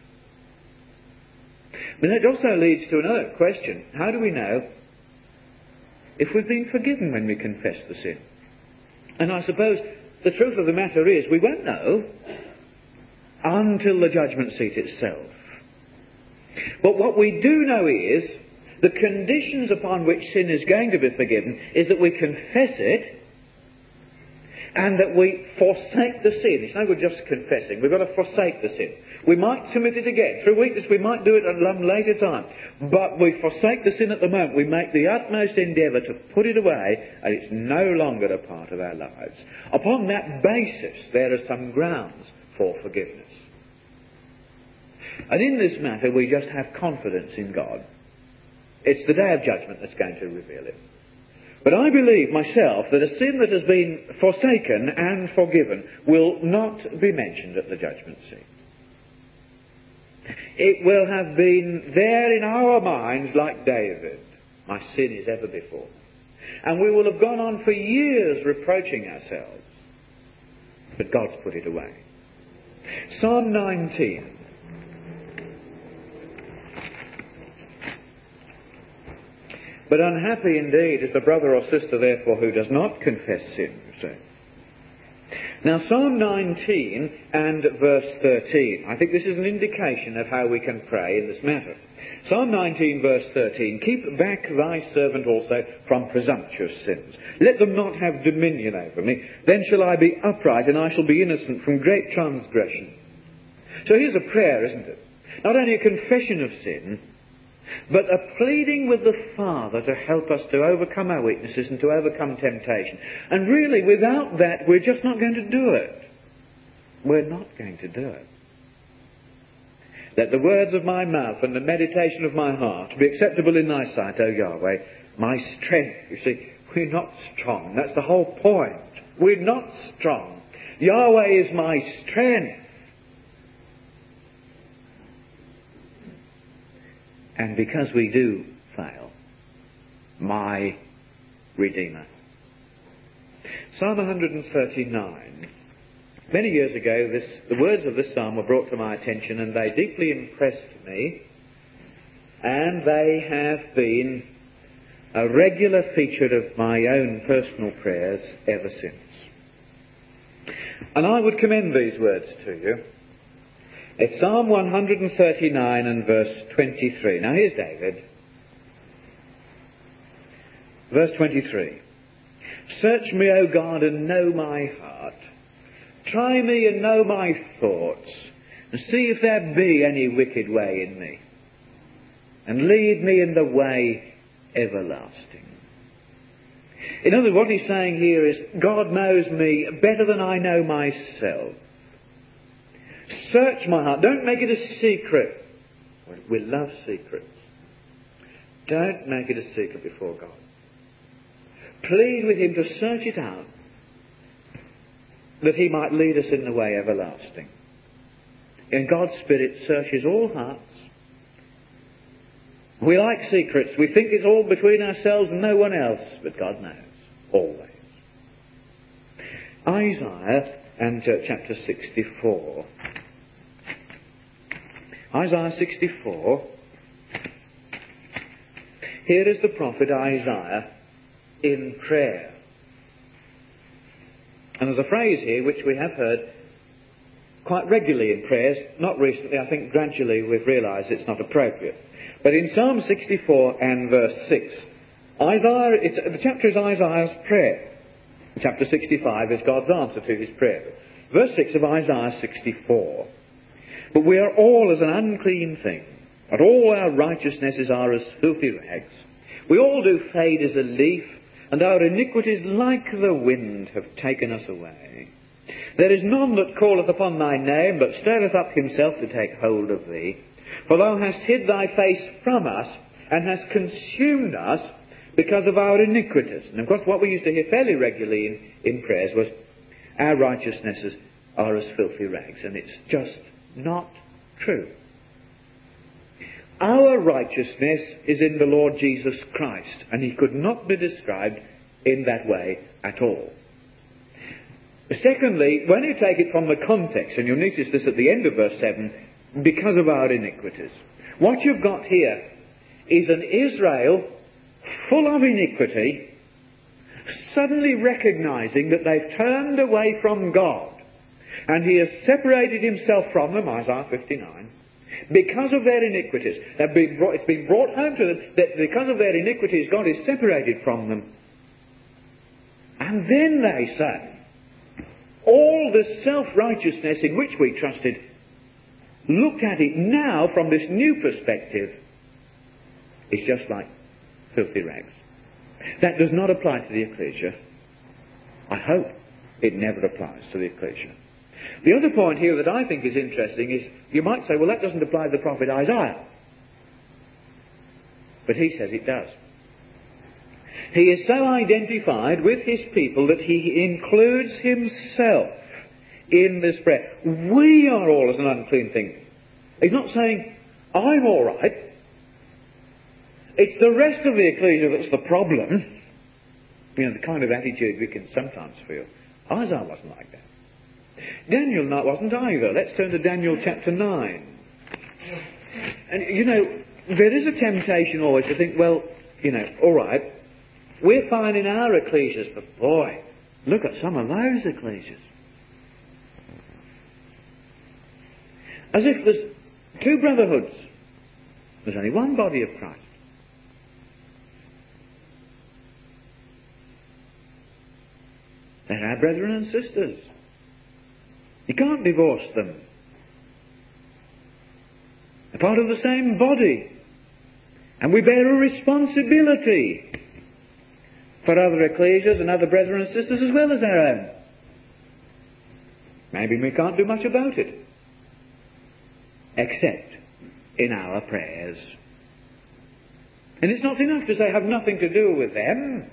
But that also leads to another question. How do we know if we've been forgiven when we confess the sin? And I suppose the truth of the matter is we won't know until the judgment seat itself. But what we do know is the conditions upon which sin is going to be forgiven is that we confess it and that we forsake the sin. It's no good just confessing. We've got to forsake the sin. We might commit it again. Through weakness we might do it at some later time. But we forsake the sin at the moment. We make the utmost endeavour to put it away, and it's no longer a part of our lives. Upon that basis, there are some grounds for forgiveness. And in this matter, we just have confidence in God. It's the day of judgment that's going to reveal it. But I believe myself that a sin that has been forsaken and forgiven will not be mentioned at the judgment seat. It will have been there in our minds like David. My sin is ever before me. And we will have gone on for years reproaching ourselves. But God's put it away. Psalm 19. But unhappy indeed is the brother or sister, therefore, who does not confess sin. Now, Psalm 19 and verse 13. I think this is an indication of how we can pray in this matter. Psalm 19 verse 13. Keep back thy servant also from presumptuous sins. Let them not have dominion over me. Then shall I be upright, and I shall be innocent from great transgression. So here's a prayer, isn't it? Not only a confession of sin, but a pleading with the Father to help us to overcome our weaknesses and to overcome temptation. And really, without that, we're just not going to do it. We're not going to do it. Let the words of my mouth and the meditation of my heart be acceptable in thy sight, O Yahweh, my strength. You see, we're not strong. That's the whole point. We're not strong. Yahweh is my strength. And because we do fail, my Redeemer. Psalm 139. Many years ago, the words of this psalm were brought to my attention, and they deeply impressed me, and they have been a regular feature of my own personal prayers ever since. And I would commend these words to you. It's Psalm 139 and verse 23. Now here's David. Verse 23. Search me, O God, and know my heart. Try me and know my thoughts, and see if there be any wicked way in me, and lead me in the way everlasting. In other words, what he's saying here is, God knows me better than I know myself. Search my heart. Don't make it a secret. We love secrets. Don't make it a secret before God. Plead with him to search it out, that he might lead us in the way everlasting. And God's Spirit searches all hearts. We like secrets. We think it's all between ourselves and no one else. But God knows. Always. Isaiah and chapter 64. Isaiah 64. Here is the prophet Isaiah in prayer. And there's a phrase here which we have heard quite regularly in prayers. Not recently, I think gradually we've realised it's not appropriate. But in Psalm 64 and verse 6, the chapter is Isaiah's prayer. Chapter 65 is God's answer to his prayer. Verse 6 of Isaiah 64. But we are all as an unclean thing, and all our righteousnesses are as filthy rags. We all do fade as a leaf, and our iniquities like the wind have taken us away. There is none that calleth upon thy name, but stirreth up himself to take hold of thee. For thou hast hid thy face from us, and hast consumed us because of our iniquities. And of course what we used to hear fairly regularly in prayers was, our righteousnesses are as filthy rags. And it's just not true. Our righteousness is in the Lord Jesus Christ, and he could not be described in that way at all. Secondly, when you take it from the context, and you'll notice this at the end of verse 7, because of our iniquities. What you've got here is an Israel full of iniquity, suddenly recognizing that they've turned away from God, and he has separated himself from them, Isaiah 59, because of their iniquities. It's been brought home to them that because of their iniquities, God is separated from them. And then they say, all the self-righteousness in which we trusted, looked at it now from this new perspective, is just like filthy rags. That does not apply to the ecclesia. I hope it never applies to the ecclesia. The other point here that I think is interesting is, you might say, well, that doesn't apply to the prophet Isaiah. But he says it does. He is so identified with his people that he includes himself in this prayer. We are all as an unclean thing. He's not saying, I'm all right. It's the rest of the ecclesia that's the problem. You know, the kind of attitude we can sometimes feel. Isaiah wasn't like that. Daniel wasn't either. Let's turn to Daniel chapter 9. And, you know, there is a temptation always to think, well, you know, all right, we're fine in our ecclesias, but boy, look at some of those ecclesias. As if there's two brotherhoods. There's only one body of Christ. They're our brethren and sisters. You can't divorce them. They're part of the same body. And we bear a responsibility for other ecclesias and other brethren and sisters as well as our own. Maybe we can't do much about it, except in our prayers. And it's not enough to say, have nothing to do with them.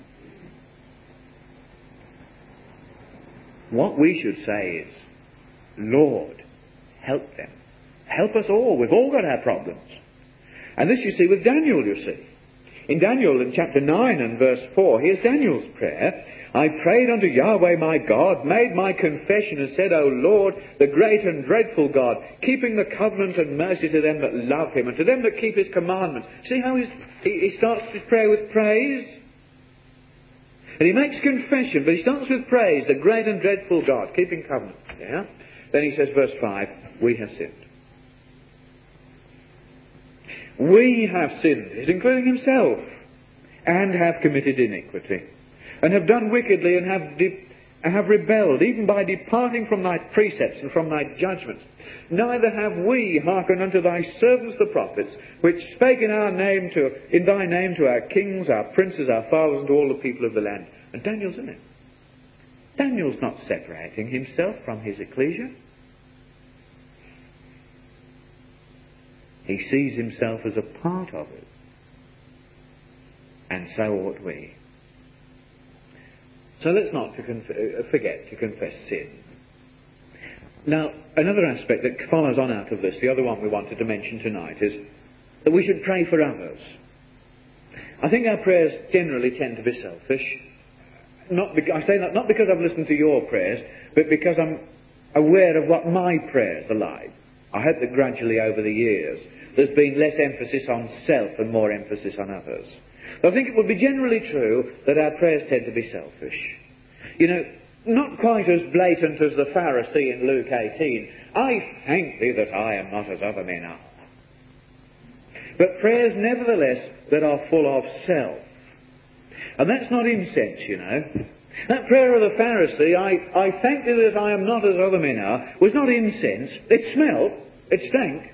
What we should say is, Lord, help them. Help us all. We've all got our problems. And this you see with Daniel, you see. In Daniel, in chapter 9 and verse 4, here's Daniel's prayer. I prayed unto Yahweh my God, made my confession, and said, O Lord, the great and dreadful God, keeping the covenant and mercy to them that love him, and to them that keep his commandments. See how he starts his prayer with praise? And he makes confession, but he starts with praise, the great and dreadful God, keeping covenant. Yeah? Then he says, verse 5, we have sinned. We have sinned, he's including himself, and have committed iniquity, and have done wickedly, and have rebelled, even by departing from thy precepts and from thy judgments. Neither have we hearkened unto thy servants the prophets, which spake in thy name to our kings, our princes, our fathers, and to all the people of the land. And Daniel's in it. Daniel's not separating himself from his ecclesia. He sees himself as a part of it. And so ought we. So let's not forget to confess sin. Now, another aspect that follows on out of this, the other one we wanted to mention tonight, is that we should pray for others. I think our prayers generally tend to be selfish. I say that not because I've listened to your prayers, but because I'm aware of what my prayers are like. I hope that gradually over the years there's been less emphasis on self and more emphasis on others. I think it would be generally true that our prayers tend to be selfish. You know, not quite as blatant as the Pharisee in Luke 18. I thank thee that I am not as other men are. But prayers, nevertheless, that are full of self. And that's not incense, you know. That prayer of the Pharisee, I thank thee that I am not as other men are, was not incense. It smelled, it stank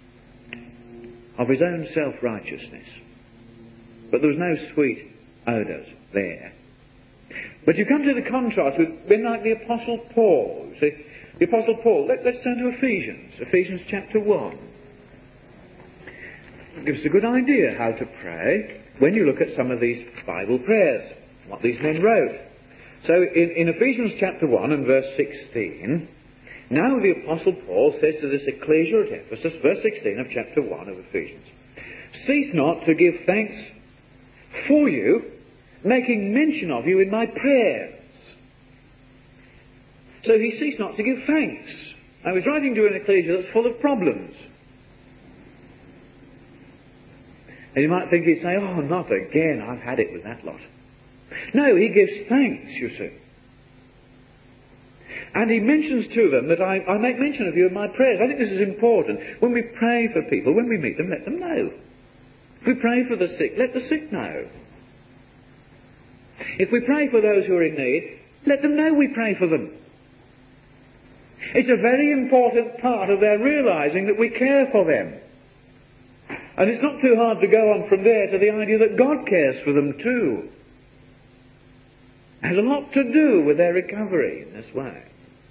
of his own self-righteousness. But there was no sweet odours there. But you come to the contrast with men like the Apostle Paul. See, the Apostle Paul, let's turn to Ephesians chapter 1. It gives us a good idea how to pray when you look at some of these Bible prayers, what these men wrote. So in Ephesians chapter 1 and verse 16, now the Apostle Paul says to this ecclesia at Ephesus, verse 16 of chapter 1 of Ephesians, cease not to give thanks for you, making mention of you in my prayers. So he ceased not to give thanks. I was writing to an ecclesia that's full of problems. And you might think he'd say, oh, not again, I've had it with that lot. No, he gives thanks, you see. And he mentions to them that I make mention of you in my prayers. I think this is important. When we pray for people, when we meet them, let them know. If we pray for the sick, let the sick know. If we pray for those who are in need, let them know we pray for them. It's a very important part of their realising that we care for them. And it's not too hard to go on from there to the idea that God cares for them too. It has a lot to do with their recovery in this way.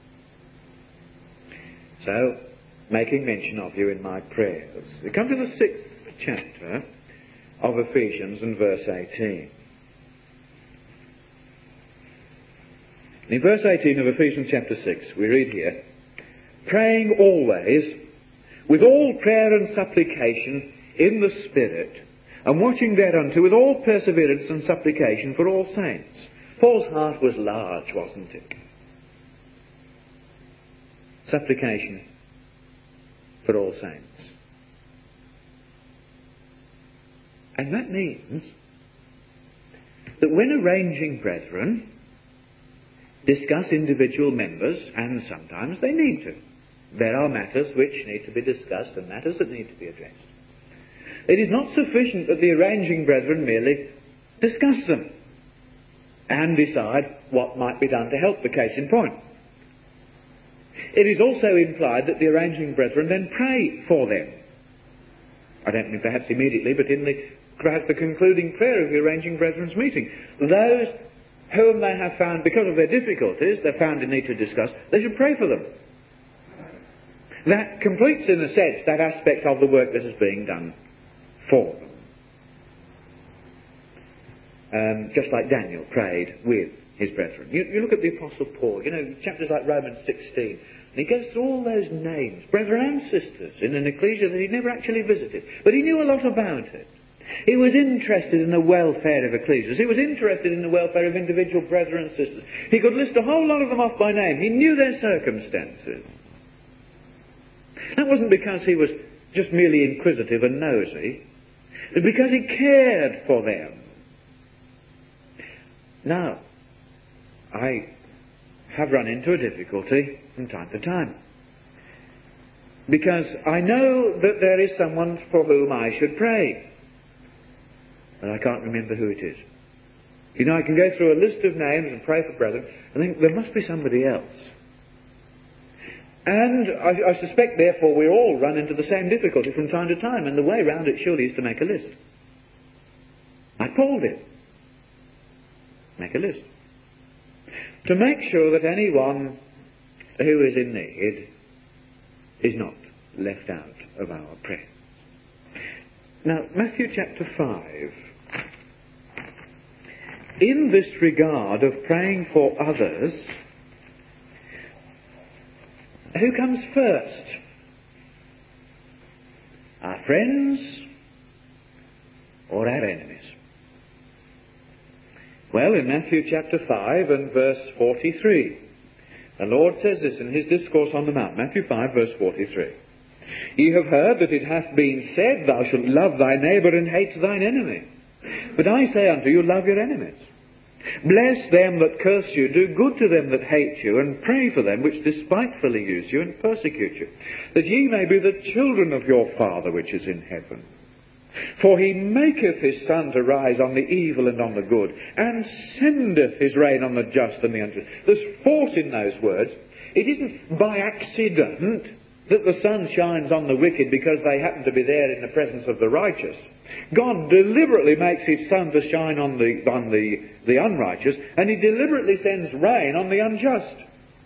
So, making mention of you in my prayers. We come to the 6th chapter of Ephesians and verse 18. In verse 18 of Ephesians chapter 6, we read here, praying always with all prayer and supplication in the Spirit, and watching thereunto with all perseverance and supplication for all saints. Paul's heart was large, wasn't it? Supplication for all saints. And that means that when arranging brethren, discuss individual members, and sometimes they need to. There are matters which need to be discussed and matters that need to be addressed. It is not sufficient that the arranging brethren merely discuss them and decide what might be done to help the case in point. It is also implied that the arranging brethren then pray for them. I don't mean perhaps immediately, but in perhaps the concluding prayer of the arranging brethren's meeting. Those whom they have found, because of their difficulties, they're found in need to discuss, they should pray for them. That completes, in a sense, that aspect of the work that is being done for them. Just like Daniel prayed with his brethren. You look at the Apostle Paul, chapters like Romans 16, and he goes through all those names, brethren and sisters, in an ecclesia that he'd never actually visited. But he knew a lot about it. He was interested in the welfare of ecclesias. He was interested in the welfare of individual brethren and sisters. He could list a whole lot of them off by name. He knew their circumstances. That wasn't because he was just merely inquisitive and nosy. It was because he cared for them. Now, I have run into a difficulty from time to time. Because I know that there is someone for whom I should pray. But I can't remember who it is. I can go through a list of names and pray for brethren and think there must be somebody else. And I suspect, therefore, we all run into the same difficulty from time to time, and the way round it surely is to make a list. Like Paul did. Make a list. To make sure that anyone who is in need is not left out of our prayer. Now, Matthew chapter 5. In this regard of praying for others, who comes first? Our friends or our enemies? Well, in Matthew chapter 5 and verse 43, the Lord says this in his discourse on the mount, Matthew 5 verse 43. Ye have heard that it hath been said, Thou shalt love thy neighbour and hate thine enemy. But I say unto you, love your enemies. Bless them that curse you, do good to them that hate you, and pray for them which despitefully use you and persecute you, that ye may be the children of your Father which is in heaven. For he maketh his sun to rise on the evil and on the good, and sendeth his rain on the just and the unjust. There's force in those words. It isn't by accident that the sun shines on the wicked because they happen to be there in the presence of the righteous. God deliberately makes his sun to shine on the unrighteous, and he deliberately sends rain on the unjust.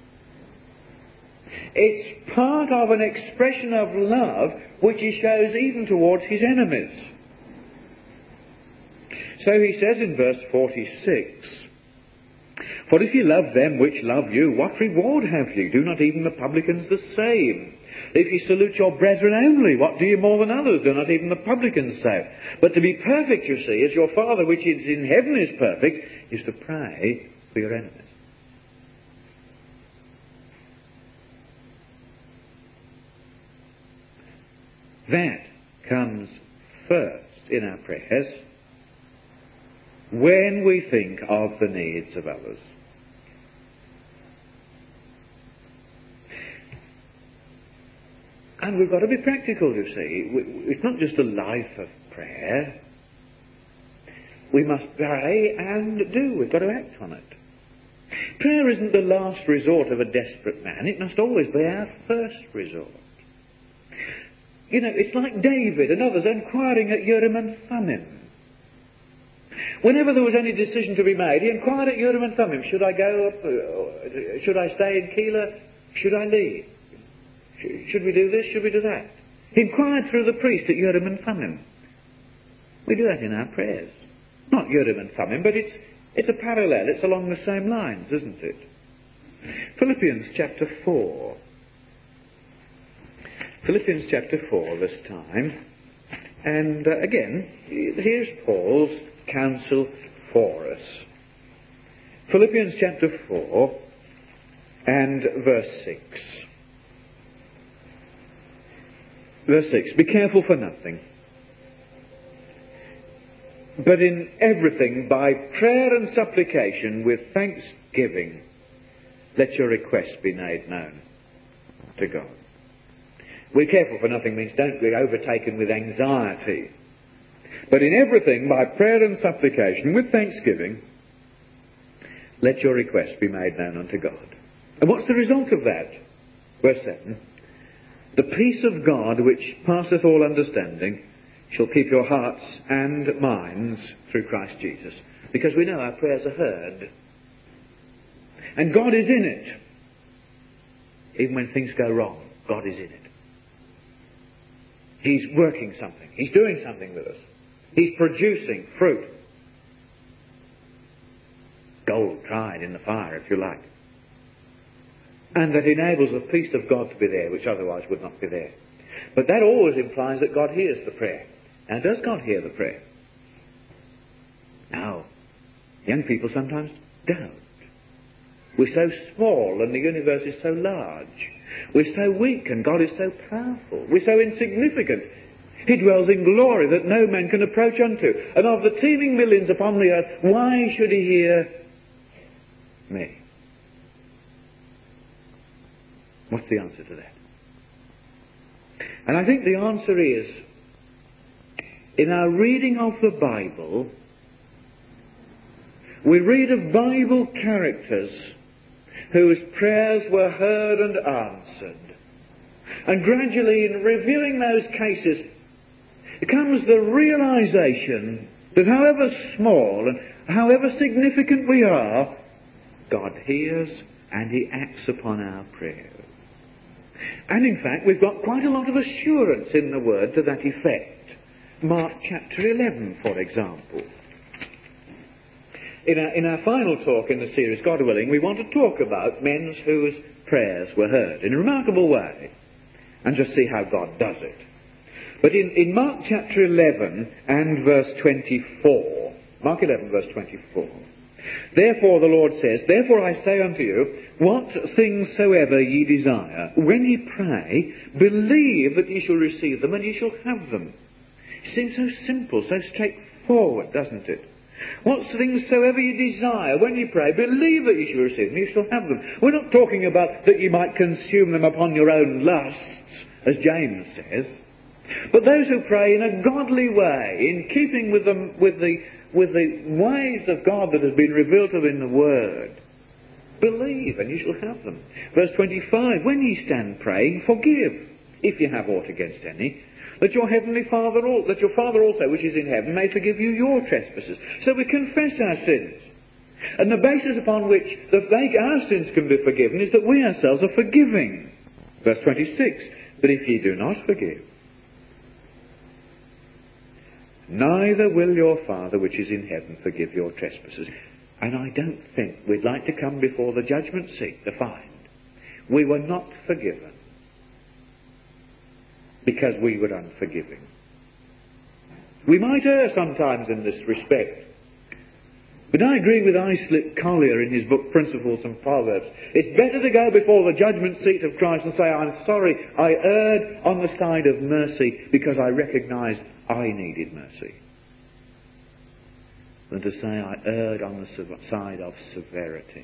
It's part of an expression of love which he shows even towards his enemies. So he says in verse 46, For if ye love them which love you, what reward have ye? Do not even the publicans the same? If ye salute your brethren only, what do ye more than others? Do not even the publicans so? But to be perfect, you see, as your Father which is in heaven is perfect, is to pray for your enemies. That comes first in our prayers when we think of the needs of others. And we've got to be practical, you see. It's not just a life of prayer. We must pray and do. We've got to act on it. Prayer isn't the last resort of a desperate man. It must always be our first resort. It's like David and others inquiring at Urim and Thummim. Whenever there was any decision to be made, he inquired at Urim and Thummim. Should I go up? Should I stay in Keilah? Should I leave? Should we do this? Should we do that? He inquired through the priest at Urim and Thummim. We do that in our prayers. Not Urim and Thummim, but it's a parallel. It's along the same lines, isn't it? Philippians chapter 4. Philippians chapter 4 this time. And again, here's Paul's counsel for us. Philippians chapter 4 and verse 6. Verse 6, Be careful for nothing, but in everything by prayer and supplication with thanksgiving let your requests be made known to God. We're careful for nothing means don't be overtaken with anxiety. But in everything, by prayer and supplication, with thanksgiving, let your requests be made known unto God. And what's the result of that? Verse 7. The peace of God, which passeth all understanding, shall keep your hearts and minds through Christ Jesus. Because we know our prayers are heard. And God is in it. Even when things go wrong, God is in it. He's working something. He's doing something with us. He's producing fruit. Gold tried in the fire, if you like. And that enables the peace of God to be there, which otherwise would not be there. But that always implies that God hears the prayer. Now, does God hear the prayer? No. Young people sometimes don't. We're so small and the universe is so large. We're so weak and God is so powerful. We're so insignificant. He dwells in glory that no man can approach unto. And of the teeming millions upon the earth, why should he hear me? What's the answer to that? And I think the answer is, in our reading of the Bible, we read of Bible characters whose prayers were heard and answered. And gradually, in reviewing those cases, comes the realization that however small and however significant we are, God hears and He acts upon our prayers. And in fact, we've got quite a lot of assurance in the Word to that effect. Mark chapter 11, for example. In our final talk in the series, God willing, we want to talk about men whose prayers were heard in a remarkable way and just see how God does it. But in Mark chapter 11 and verse 24, Mark 11 verse 24, therefore the Lord says, therefore I say unto you, what things soever ye desire, when ye pray, believe that ye shall receive them and ye shall have them. It seems so simple, so straightforward, doesn't it? What things soever you desire, when you pray, believe that you shall receive them, you shall have them. We're not talking about that you might consume them upon your own lusts, as James says. But those who pray in a godly way, in keeping with the ways of God that has been revealed to them in the Word, believe and you shall have them. Verse 25, when ye stand praying, forgive, if you have aught against any, that your Father also, which is in heaven, may forgive you your trespasses. So we confess our sins. And the basis upon which our sins can be forgiven is that we ourselves are forgiving. Verse 26, but if ye do not forgive, neither will your Father which is in heaven forgive your trespasses. And I don't think we'd like to come before the judgment seat to find we were not forgiven because we were unforgiving. We might err sometimes in this respect. But I agree with Islip Collier in his book Principles and Proverbs. It's better to go before the judgment seat of Christ and say, I'm sorry, I erred on the side of mercy because I recognised I needed mercy, than to say I erred on the side of severity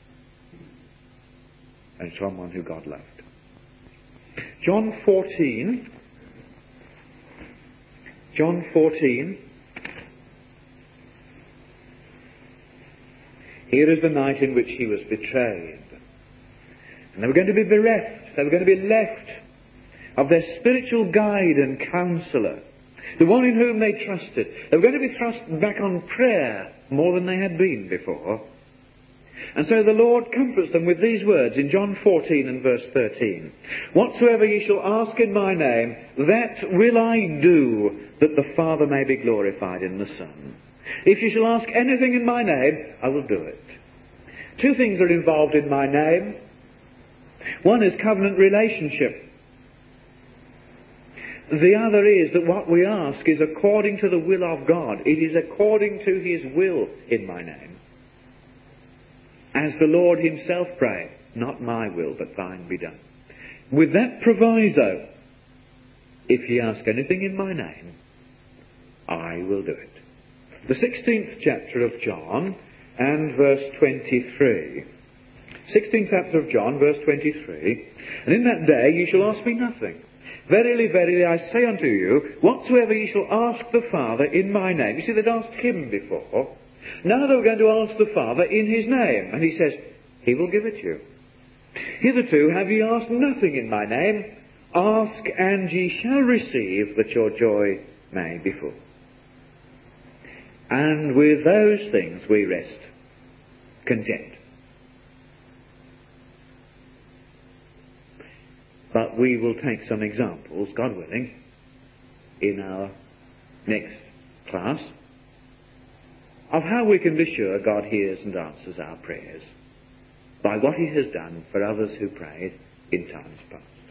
and someone who God loved. John 14. Here is the night in which he was betrayed. And they were going to be bereft. They were going to be left of their spiritual guide and counsellor, the one in whom they trusted. They were going to be thrust back on prayer more than they had been before. And so the Lord comforts them with these words in John 14 and verse 13. Whatsoever ye shall ask in my name, that will I do, that the Father may be glorified in the Son. If you shall ask anything in my name, I will do it. Two things are involved in my name. One is covenant relationship. The other is that what we ask is according to the will of God. It is according to His will in my name. As the Lord Himself prayed, not my will, but thine be done. With that proviso, if ye ask anything in my name, I will do it. The 16th chapter of John and verse 23. 16th chapter of John, verse 23. And in that day ye shall ask me nothing. Verily, verily, I say unto you, whatsoever ye shall ask the Father in my name. You see, they'd asked him before. Now they were going to ask the Father in his name. And he says, he will give it you. Hitherto have ye asked nothing in my name. Ask, and ye shall receive, that your joy may be full. And with those things we rest content. But we will take some examples, God willing, in our next class of how we can be sure God hears and answers our prayers by what he has done for others who prayed in times past.